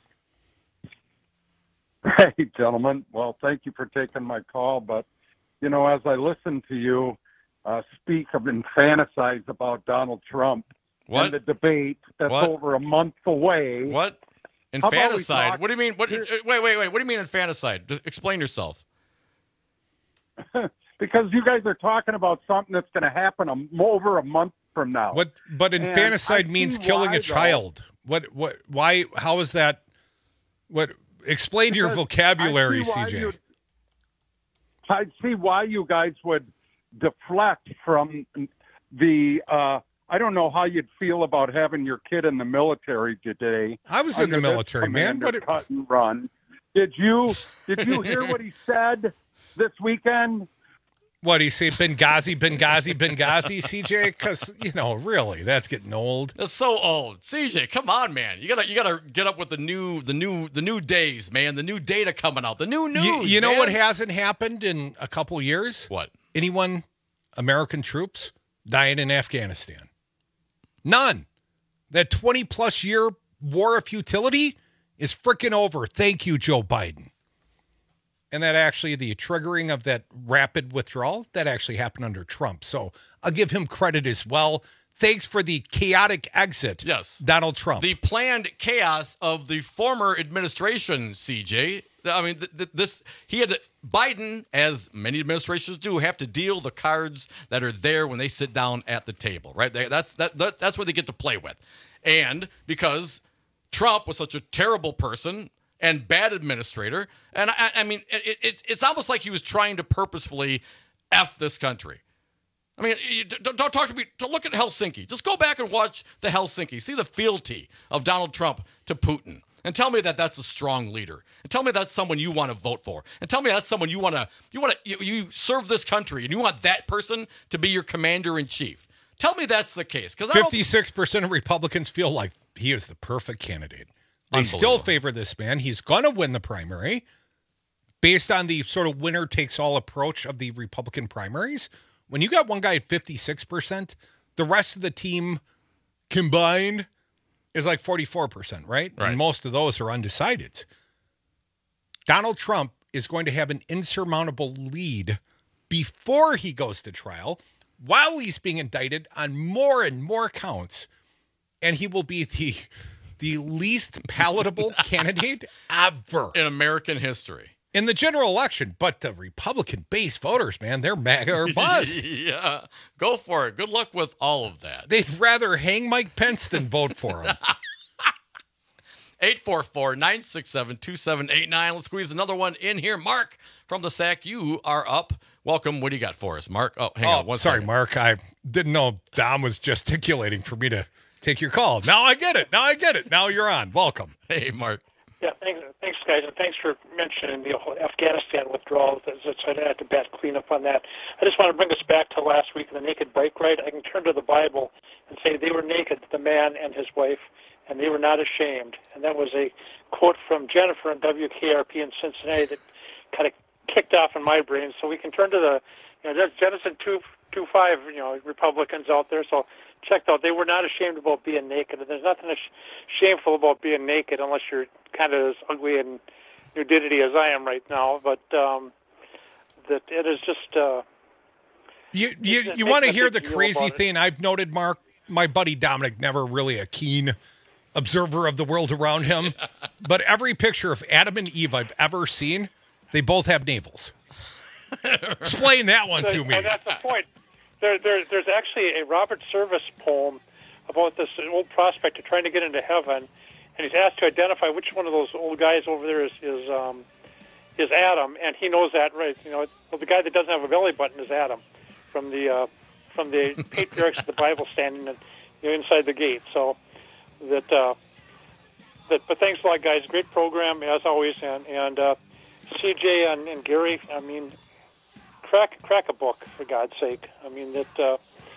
Hey, gentlemen. Well, thank you for taking my call. But, you know, as I listen to you uh, speak of and fantasize about Donald Trump What? and the debate that's What? over a month away. What? How about we Infanticide. talk- What do you mean? What? uh, Wait, wait, wait. What do you mean infanticide? Just explain yourself. Because you guys are talking about something that's going to happen a, over a month from now. What? But And I infanticide see means killing why, a though. child. What? What? Why? How is that? What? Explain your Because vocabulary, I see why C J. you- I see why you guys would deflect from the. Uh, I don't know how you'd feel about having your kid in the military today. I was in the under this military, man. commander What it- cut and run. Did you? Did you hear what he said this weekend? What do you say? Benghazi, Benghazi, Benghazi, C J? Because you know, really, that's getting old. That's so old. C J, come on, man. You gotta you gotta get up with the new the new the new days, man. The new data coming out. The new news. You, you know man. what hasn't happened in a couple years? What? Anyone, American troops dying in Afghanistan? None. That twenty plus year war of futility is freaking over. Thank you, Joe Biden. And that actually, the triggering of that rapid withdrawal, that actually happened under Trump. So I'll give him credit as well. Thanks for the chaotic exit, Yes. Donald Trump. The planned chaos of the former administration, C J, I mean, th- th- this he had to, Biden, as many administrations do, have to deal the cards that are there when they sit down at the table, right? They, that's that, that that's what they get to play with, and because Trump was such a terrible person and bad administrator, and I, I mean, it, it's it's almost like he was trying to purposefully F this country. I mean, you, don't, don't talk to me. Don't look at Helsinki. Just go back and watch the Helsinki. See the fealty of Donald Trump to Putin. And tell me that that's a strong leader. And tell me that's someone you want to vote for. And tell me that's someone you want to, you want to, you, you serve this country and you want that person to be your commander in chief. Tell me that's the case. Because fifty-six percent of Republicans feel like he is the perfect candidate. They still favor this man. He's going to win the primary based on the sort of winner takes all approach of the Republican primaries. When you got one guy at fifty-six percent, the rest of the team combined is like forty-four percent, right? Right. And most of those are undecided. Donald Trump is going to have an insurmountable lead before he goes to trial, while he's being indicted on more and more counts, and he will be the the least palatable candidate ever in American history. In the general election, but the Republican-based voters, man, they're MAGA or bust. Yeah, go for it. Good luck with all of that. They'd rather hang Mike Pence than vote for him. eight four four, nine six seven, two seven eight nine. Let's squeeze another one in here. Mark from the S A C, you are up. Welcome. What do you got for us, Mark? Oh, hang oh, on one sorry, second. Mark. I didn't know Dom was gesticulating for me to take your call. Now I get it. Now I get it. Now you're on. Welcome. Hey, Mark. Yeah, thanks, thanks, guys, and thanks for mentioning the whole Afghanistan withdrawal. So I had to bat clean up on that. I just want to bring us back to last week in the naked bike ride. I can turn to the Bible and say they were naked, the man and his wife, and they were not ashamed. And that was a quote from Jennifer on W K R P in Cincinnati that kind of kicked off in my brain. So we can turn to the, you know, there's Genesis two two five, you know, Republicans out there. So check out, they were not ashamed about being naked. And there's nothing shameful about being naked unless you're kind of as ugly and nudity as I am right now. But um, that it is just. Uh, you you, you want to hear the crazy thing I've noted, Mark? My buddy Dominic, never really a keen observer of the world around him, but every picture of Adam and Eve I've ever seen, they both have navels. Explain that one to me. And that's the point. There, there, there's actually a Robert Service poem about this old prospector trying to get into heaven, and he's asked to identify which one of those old guys over there is is, um, is Adam, and he knows that, right? You know, well, the guy that doesn't have a belly button is Adam, from the uh, from the patriarchs of the Bible standing at, you know, inside the gate. So that uh, that. But thanks a lot, guys. Great program as always, and and uh, C J and, and Gary. I mean. Crack, crack a book, for God's sake. I mean, that... Uh,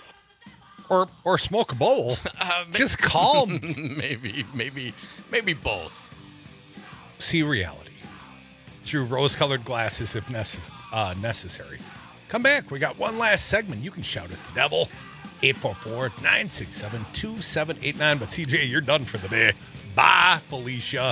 or or smoke a bowl. Uh, Just calm. maybe, maybe, maybe both. See reality through rose-colored glasses if necess- uh, necessary. Come back. We got one last segment. You can shout at the devil. eight four four, nine six seven, two seven eight nine. But C J, you're done for the day. Bye, Felicia.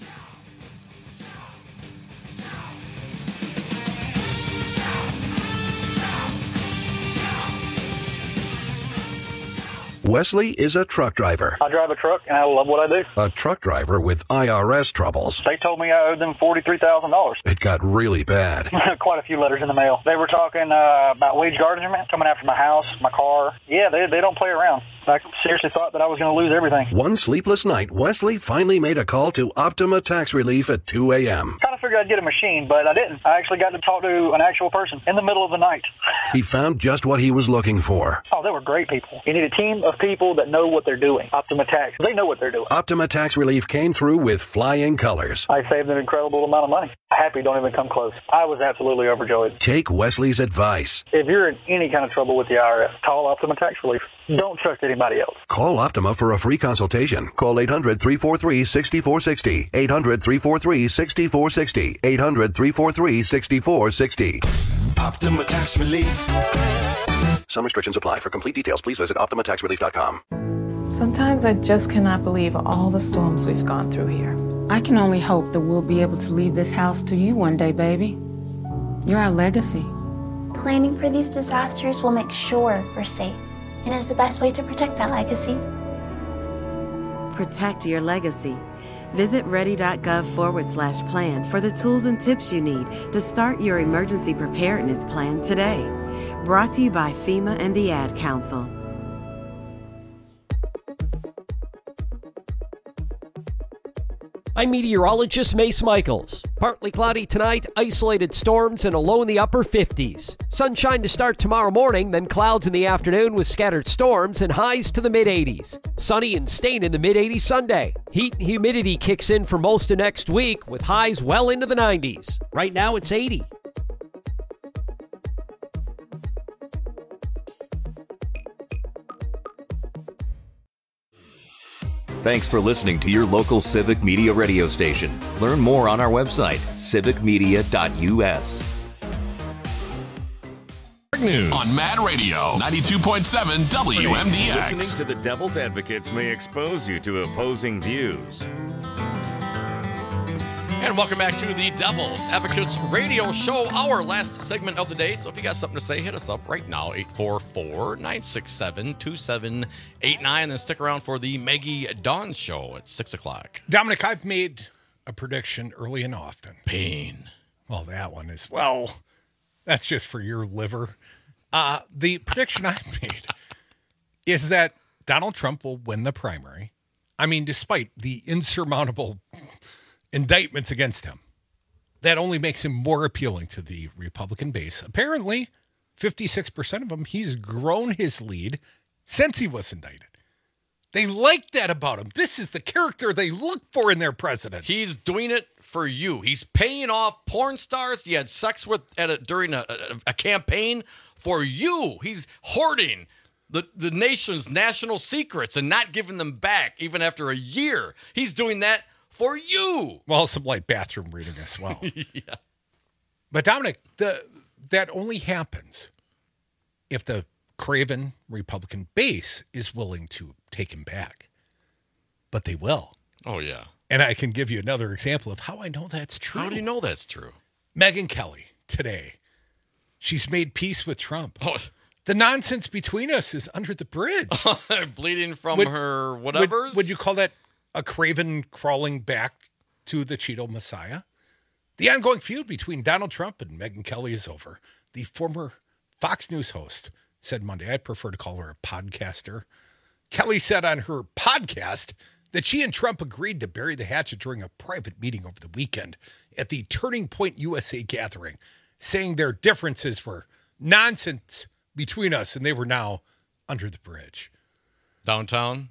Wesley is a truck driver. I drive a truck, and I love what I do. A truck driver with I R S troubles. They told me I owed them forty-three thousand dollars. It got really bad. Quite a few letters in the mail. They were talking uh, about wage garnishment, coming after my house, my car. Yeah, they, they don't play around. I seriously thought that I was going to lose everything. One sleepless night, Wesley finally made a call to Optima Tax Relief at two a.m. Kind of figured I'd get a machine, but I didn't. I actually got to talk to an actual person in the middle of the night. He found just what he was looking for. Oh, they were great people. You need a team of people that know what they're doing. Optima Tax, they know what they're doing. Optima Tax Relief came through with flying colors. I saved an incredible amount of money. Happy don't even come close. I was absolutely overjoyed. Take Wesley's advice. If you're in any kind of trouble with the I R S, call Optima Tax Relief. Don't trust anybody else. Call Optima for a free consultation. Call eight hundred, three four three, six four six zero. eight hundred, three four three, six four six zero. eight hundred, three four three, six four six zero. Optima Tax Relief. Some restrictions apply. For complete details, please visit optima tax relief dot com. Sometimes I just cannot believe all the storms we've gone through here. I can only hope that we'll be able to leave this house to you one day, baby. You're our legacy. Planning for these disasters will make sure we're safe, and is the best way to protect that legacy. Protect your legacy. Visit ready.gov forward slash plan for the tools and tips you need to start your emergency preparedness plan today. Brought to you by FEMA and the Ad Council. I'm meteorologist Mace Michaels. Partly cloudy tonight, isolated storms, and a low in the upper fifties. Sunshine to start tomorrow morning, then clouds in the afternoon with scattered storms and highs to the mid-eighties. Sunny and staying in the mid-eighties Sunday. Heat and humidity kicks in for most of next week with highs well into the nineties. Right now it's eighty. Thanks for listening to your local Civic Media radio station. Learn more on our website, civic media dot u s. News on Mad Radio ninety-two point seven W M D X. Listening to the Devil's Advocates may expose you to opposing views. And welcome back to the Devil's Advocates radio show, our last segment of the day. So if you got something to say, hit us up right now, eight four four, nine six seven, two seven eight nine. And then stick around for the Maggie Dawn show at six o'clock. Dominic, I've made a prediction early and often. Pain. Well, that one is, well, that's just for your liver. Uh, the prediction I've made is that Donald Trump will win the primary. I mean, despite the insurmountable indictments against him, that only makes him more appealing to the Republican base. Apparently, fifty-six percent of them, he's grown his lead since he was indicted. They like that about him. This is the character they look for in their president. He's doing it for you. He's paying off porn stars he had sex with at a, during a, a, a campaign for you. He's hoarding the, the nation's national secrets and not giving them back even after a year. He's doing that for you. Well, some light bathroom reading as well. Yeah. But Dominic, the that only happens if the craven Republican base is willing to take him back. But they will. Oh, yeah. And I can give you another example of how I know that's true. How do you know that's true? Megyn Kelly today. She's made peace with Trump. Oh. The nonsense between us is under the bridge. Bleeding from would, her whatevers? Would, would you call that a craven crawling back to the Cheeto Messiah? The ongoing feud between Donald Trump and Megyn Kelly is over. The former Fox News host said Monday, I'd prefer to call her a podcaster. Kelly said on her podcast that she and Trump agreed to bury the hatchet during a private meeting over the weekend at the Turning Point U S A gathering, saying their differences were nonsense between us and they were now under the bridge. Downtown?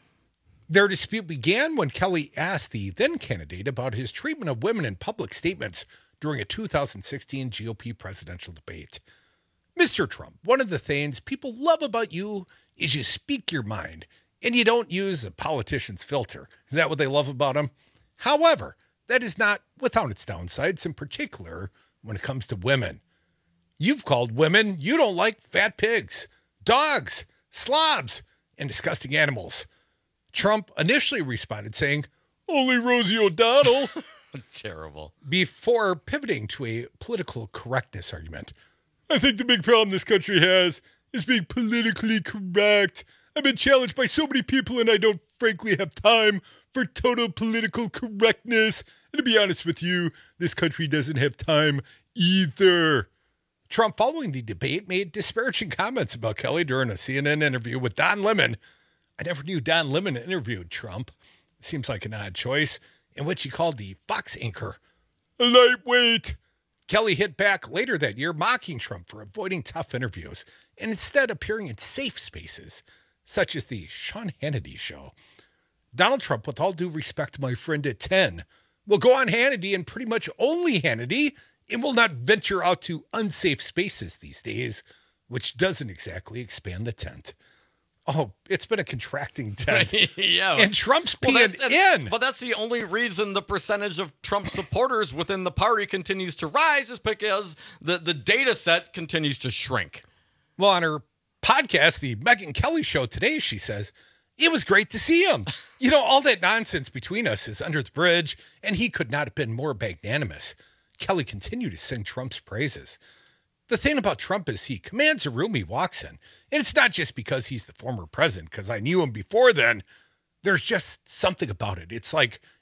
Their dispute began when Kelly asked the then candidate about his treatment of women in public statements during a two thousand sixteen G O P presidential debate. Mister Trump, one of the things people love about you is you speak your mind and you don't use a politician's filter. Is that what they love about him? However, that is not without its downsides, in particular when it comes to women. You've called women you don't like fat pigs, dogs, slobs, and disgusting animals. Trump initially responded saying, only Rosie O'Donnell. Terrible. Before pivoting to a political correctness argument. I think the big problem this country has is being politically correct. I've been challenged by so many people and I don't frankly have time for total political correctness. And to be honest with you, this country doesn't have time either. Trump, following the debate, made disparaging comments about Kelly during a C N N interview with Don Lemon. I never knew Don Lemon interviewed Trump. Seems like an odd choice, in which he called the Fox anchor a lightweight. Kelly hit back later that year, mocking Trump for avoiding tough interviews and instead appearing in safe spaces, such as the Sean Hannity show. Donald Trump, with all due respect to my friend at ten, will go on Hannity and pretty much only Hannity and will not venture out to unsafe spaces these days, which doesn't exactly expand the tent. Oh, it's been a contracting tent. Yeah. And Trump's well, peeing that's, that's, in. But that's the only reason the percentage of Trump supporters within the party continues to rise is because the, the data set continues to shrink. Well, on her podcast, the Megyn Kelly show today, she says, it was great to see him. You know, all that nonsense between us is under the bridge, and he could not have been more magnanimous. Kelly continued to sing Trump's praises. The thing about Trump is he commands a room he walks in. And it's not just because he's the former president, because I knew him before then. There's just something about it. It's like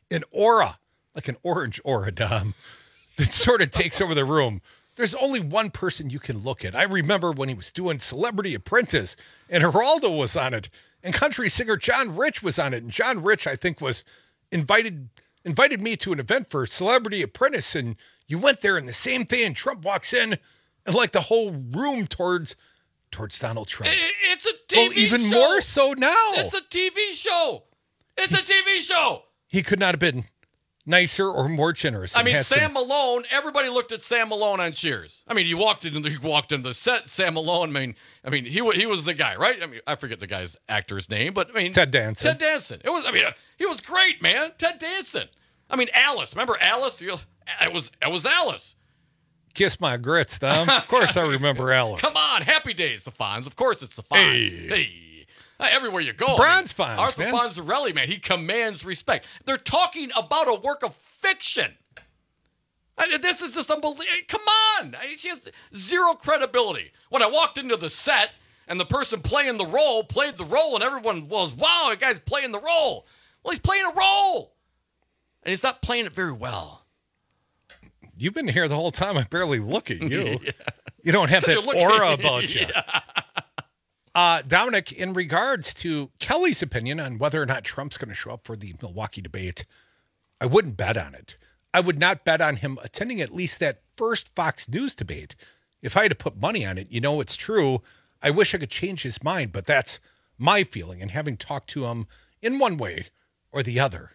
an aura, like an orange aura, Dom, that sort of takes over the room. There's only one person you can look at. I remember when he was doing Celebrity Apprentice, and Geraldo was on it, and country singer John Rich was on it. And John Rich, I think, was invited invited me to an event for Celebrity Apprentice, and you went there, and the same thing, and Trump walks in, and like the whole room towards towards Donald Trump. It's a T V well, even show. more so now. It's a T V show. It's a T V show. He could not have been nicer or more generous. I mean, Sam some... Malone. Everybody looked at Sam Malone on Cheers. I mean, you walked into the, you walked into the set. Sam Malone. I mean, I mean, he he was the guy, right? I mean, I forget the guy's actor's name, but I mean, Ted Danson. Ted Danson. It was. I mean, uh, he was great, man. Ted Danson. I mean, Alice. Remember Alice? You know, it was it was Alice. Kiss my grits, Tom. Of course, I remember Alice. Come on, Happy Days, the Fonz. Of course, it's the Fonz. Hey. hey. Uh, everywhere you go. The Bronze I mean, Fonz, Arthur man. Fonzarelli, man, he commands respect. They're talking about a work of fiction. I, this is just unbelievable. Come on. I, she has zero credibility. When I walked into the set and the person playing the role played the role and everyone was, wow, the guy's playing the role. Well, he's playing a role. And he's not playing it very well. You've been here the whole time. I barely look at you. yeah. You don't have that aura about you. Yeah. Uh, Dominic, in regards to Kelly's opinion on whether or not Trump's going to show up for the Milwaukee debate, I wouldn't bet on it. I would not bet on him attending at least that first Fox News debate. If I had to put money on it, you know, it's true. I wish I could change his mind, but that's my feeling. And having talked to him in one way or the other,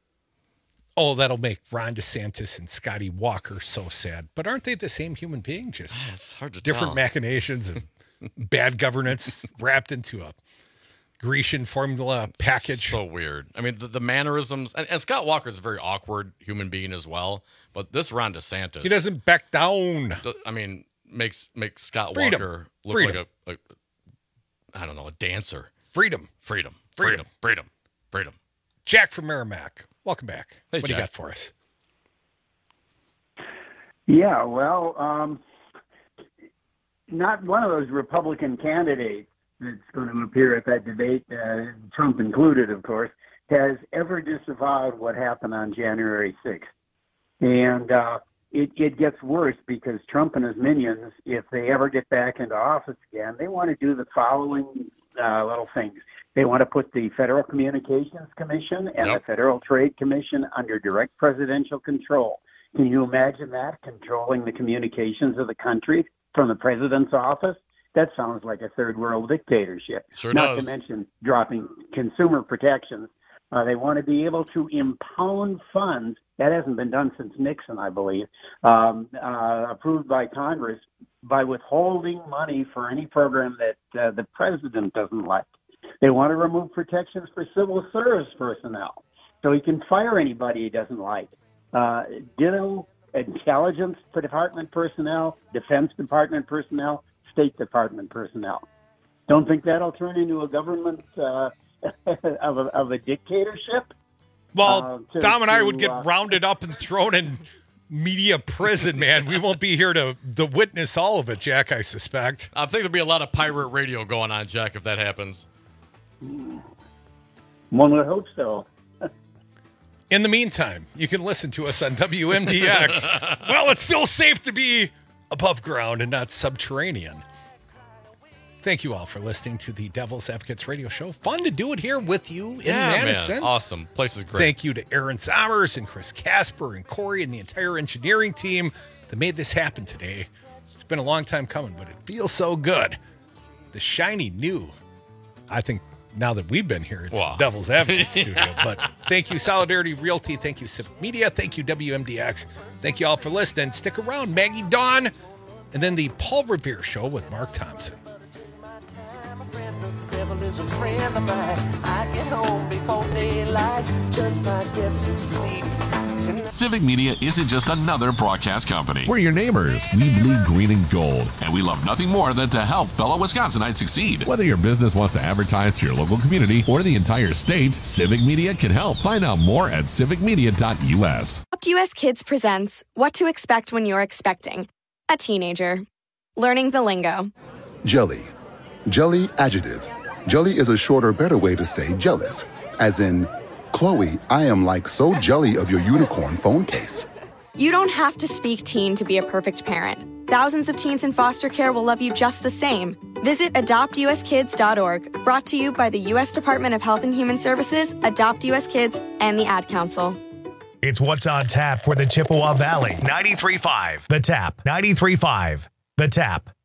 oh, that'll make Ron DeSantis and Scotty Walker so sad. But aren't they the same human being? Just it's hard to different tell. machinations and bad governance wrapped into a Grecian formula package. So weird. I mean, the, the mannerisms, and, and Scott Walker's a very awkward human being as well. But this Ron DeSantis, he doesn't back down. I mean, makes makes Scott Freedom. Walker look Freedom. like a, a, I don't know, a dancer. Freedom. Freedom. Freedom. Freedom. Freedom. Freedom. Jack from Merrimack, welcome back. Hey, what Jack. do you got for us? Yeah, well, um, not one of those Republican candidates that's going to appear at that debate, uh, Trump included, of course, has ever disavowed what happened on January sixth. And uh, it, it gets worse because Trump and his minions, if they ever get back into office again, they want to do the following uh, little things. They want to put the Federal Communications Commission and Yep. the Federal Trade Commission under direct presidential control. Can you imagine that, controlling the communications of the country from the president's office? That sounds like a third world dictatorship. Sure Not does. to mention dropping consumer protections. Uh, they want to be able to impound funds. That hasn't been done since Nixon, I believe, um, uh, approved by Congress by withholding money for any program that uh, the president doesn't like. They want to remove protections for civil service personnel so he can fire anybody he doesn't like. Uh, ditto intelligence department personnel, Defense Department personnel, State Department personnel. Don't think that'll turn into a government uh, of, a, of a dictatorship? Well, Uh, to- Dom and I to, would get uh, rounded up and thrown in media prison, man. We won't be here to, to witness all of it, Jack, I suspect. I think there'll be a lot of pirate radio going on, Jack, if that happens. One would hope so. In the meantime, you can listen to us on W M D X. Well, it's still safe to be above ground and not subterranean. Thank you all for listening to the Devil's Advocates radio show. Fun to do it here with you in yeah, Madison. Man. Awesome. Place is great. Thank you to Aaron Sommers and Chris Casper and Corey and the entire engineering team that made this happen today. It's been a long time coming, but it feels so good. The shiny new, I think now that we've been here, it's Wow. the Devil's Advocate Yeah. studio. But thank you, Solidarity Realty. Thank you, Civic Media. Thank you, W M D X. Thank you all for listening. Stick around, Maggie Dawn, and then the Paul Revere Show with Mark Thompson. Devil is a friend of mine. I get home before daylight, just might get some sleep. Tonight. Civic Media isn't just another broadcast company. We're your neighbors. We bleed green and gold. And we love nothing more than to help fellow Wisconsinites succeed. Whether your business wants to advertise to your local community or the entire state, Civic Media can help. Find out more at civic media dot U S. U S Kids presents What to Expect When You're Expecting a Teenager. Learning the lingo. Jelly. Jelly adjective. Jelly is a shorter, better way to say jealous, as in Chloe, I am like so jelly of your unicorn phone case. You don't have to speak teen to be a perfect parent. Thousands of teens in foster care will love you just the same. Visit adopt u s kids dot org, brought to you by the U S Department of Health and Human Services, Adopt U S Kids, and the Ad Council. It's What's on Tap for the Chippewa Valley. ninety-three point five The Tap. ninety-three point five The Tap.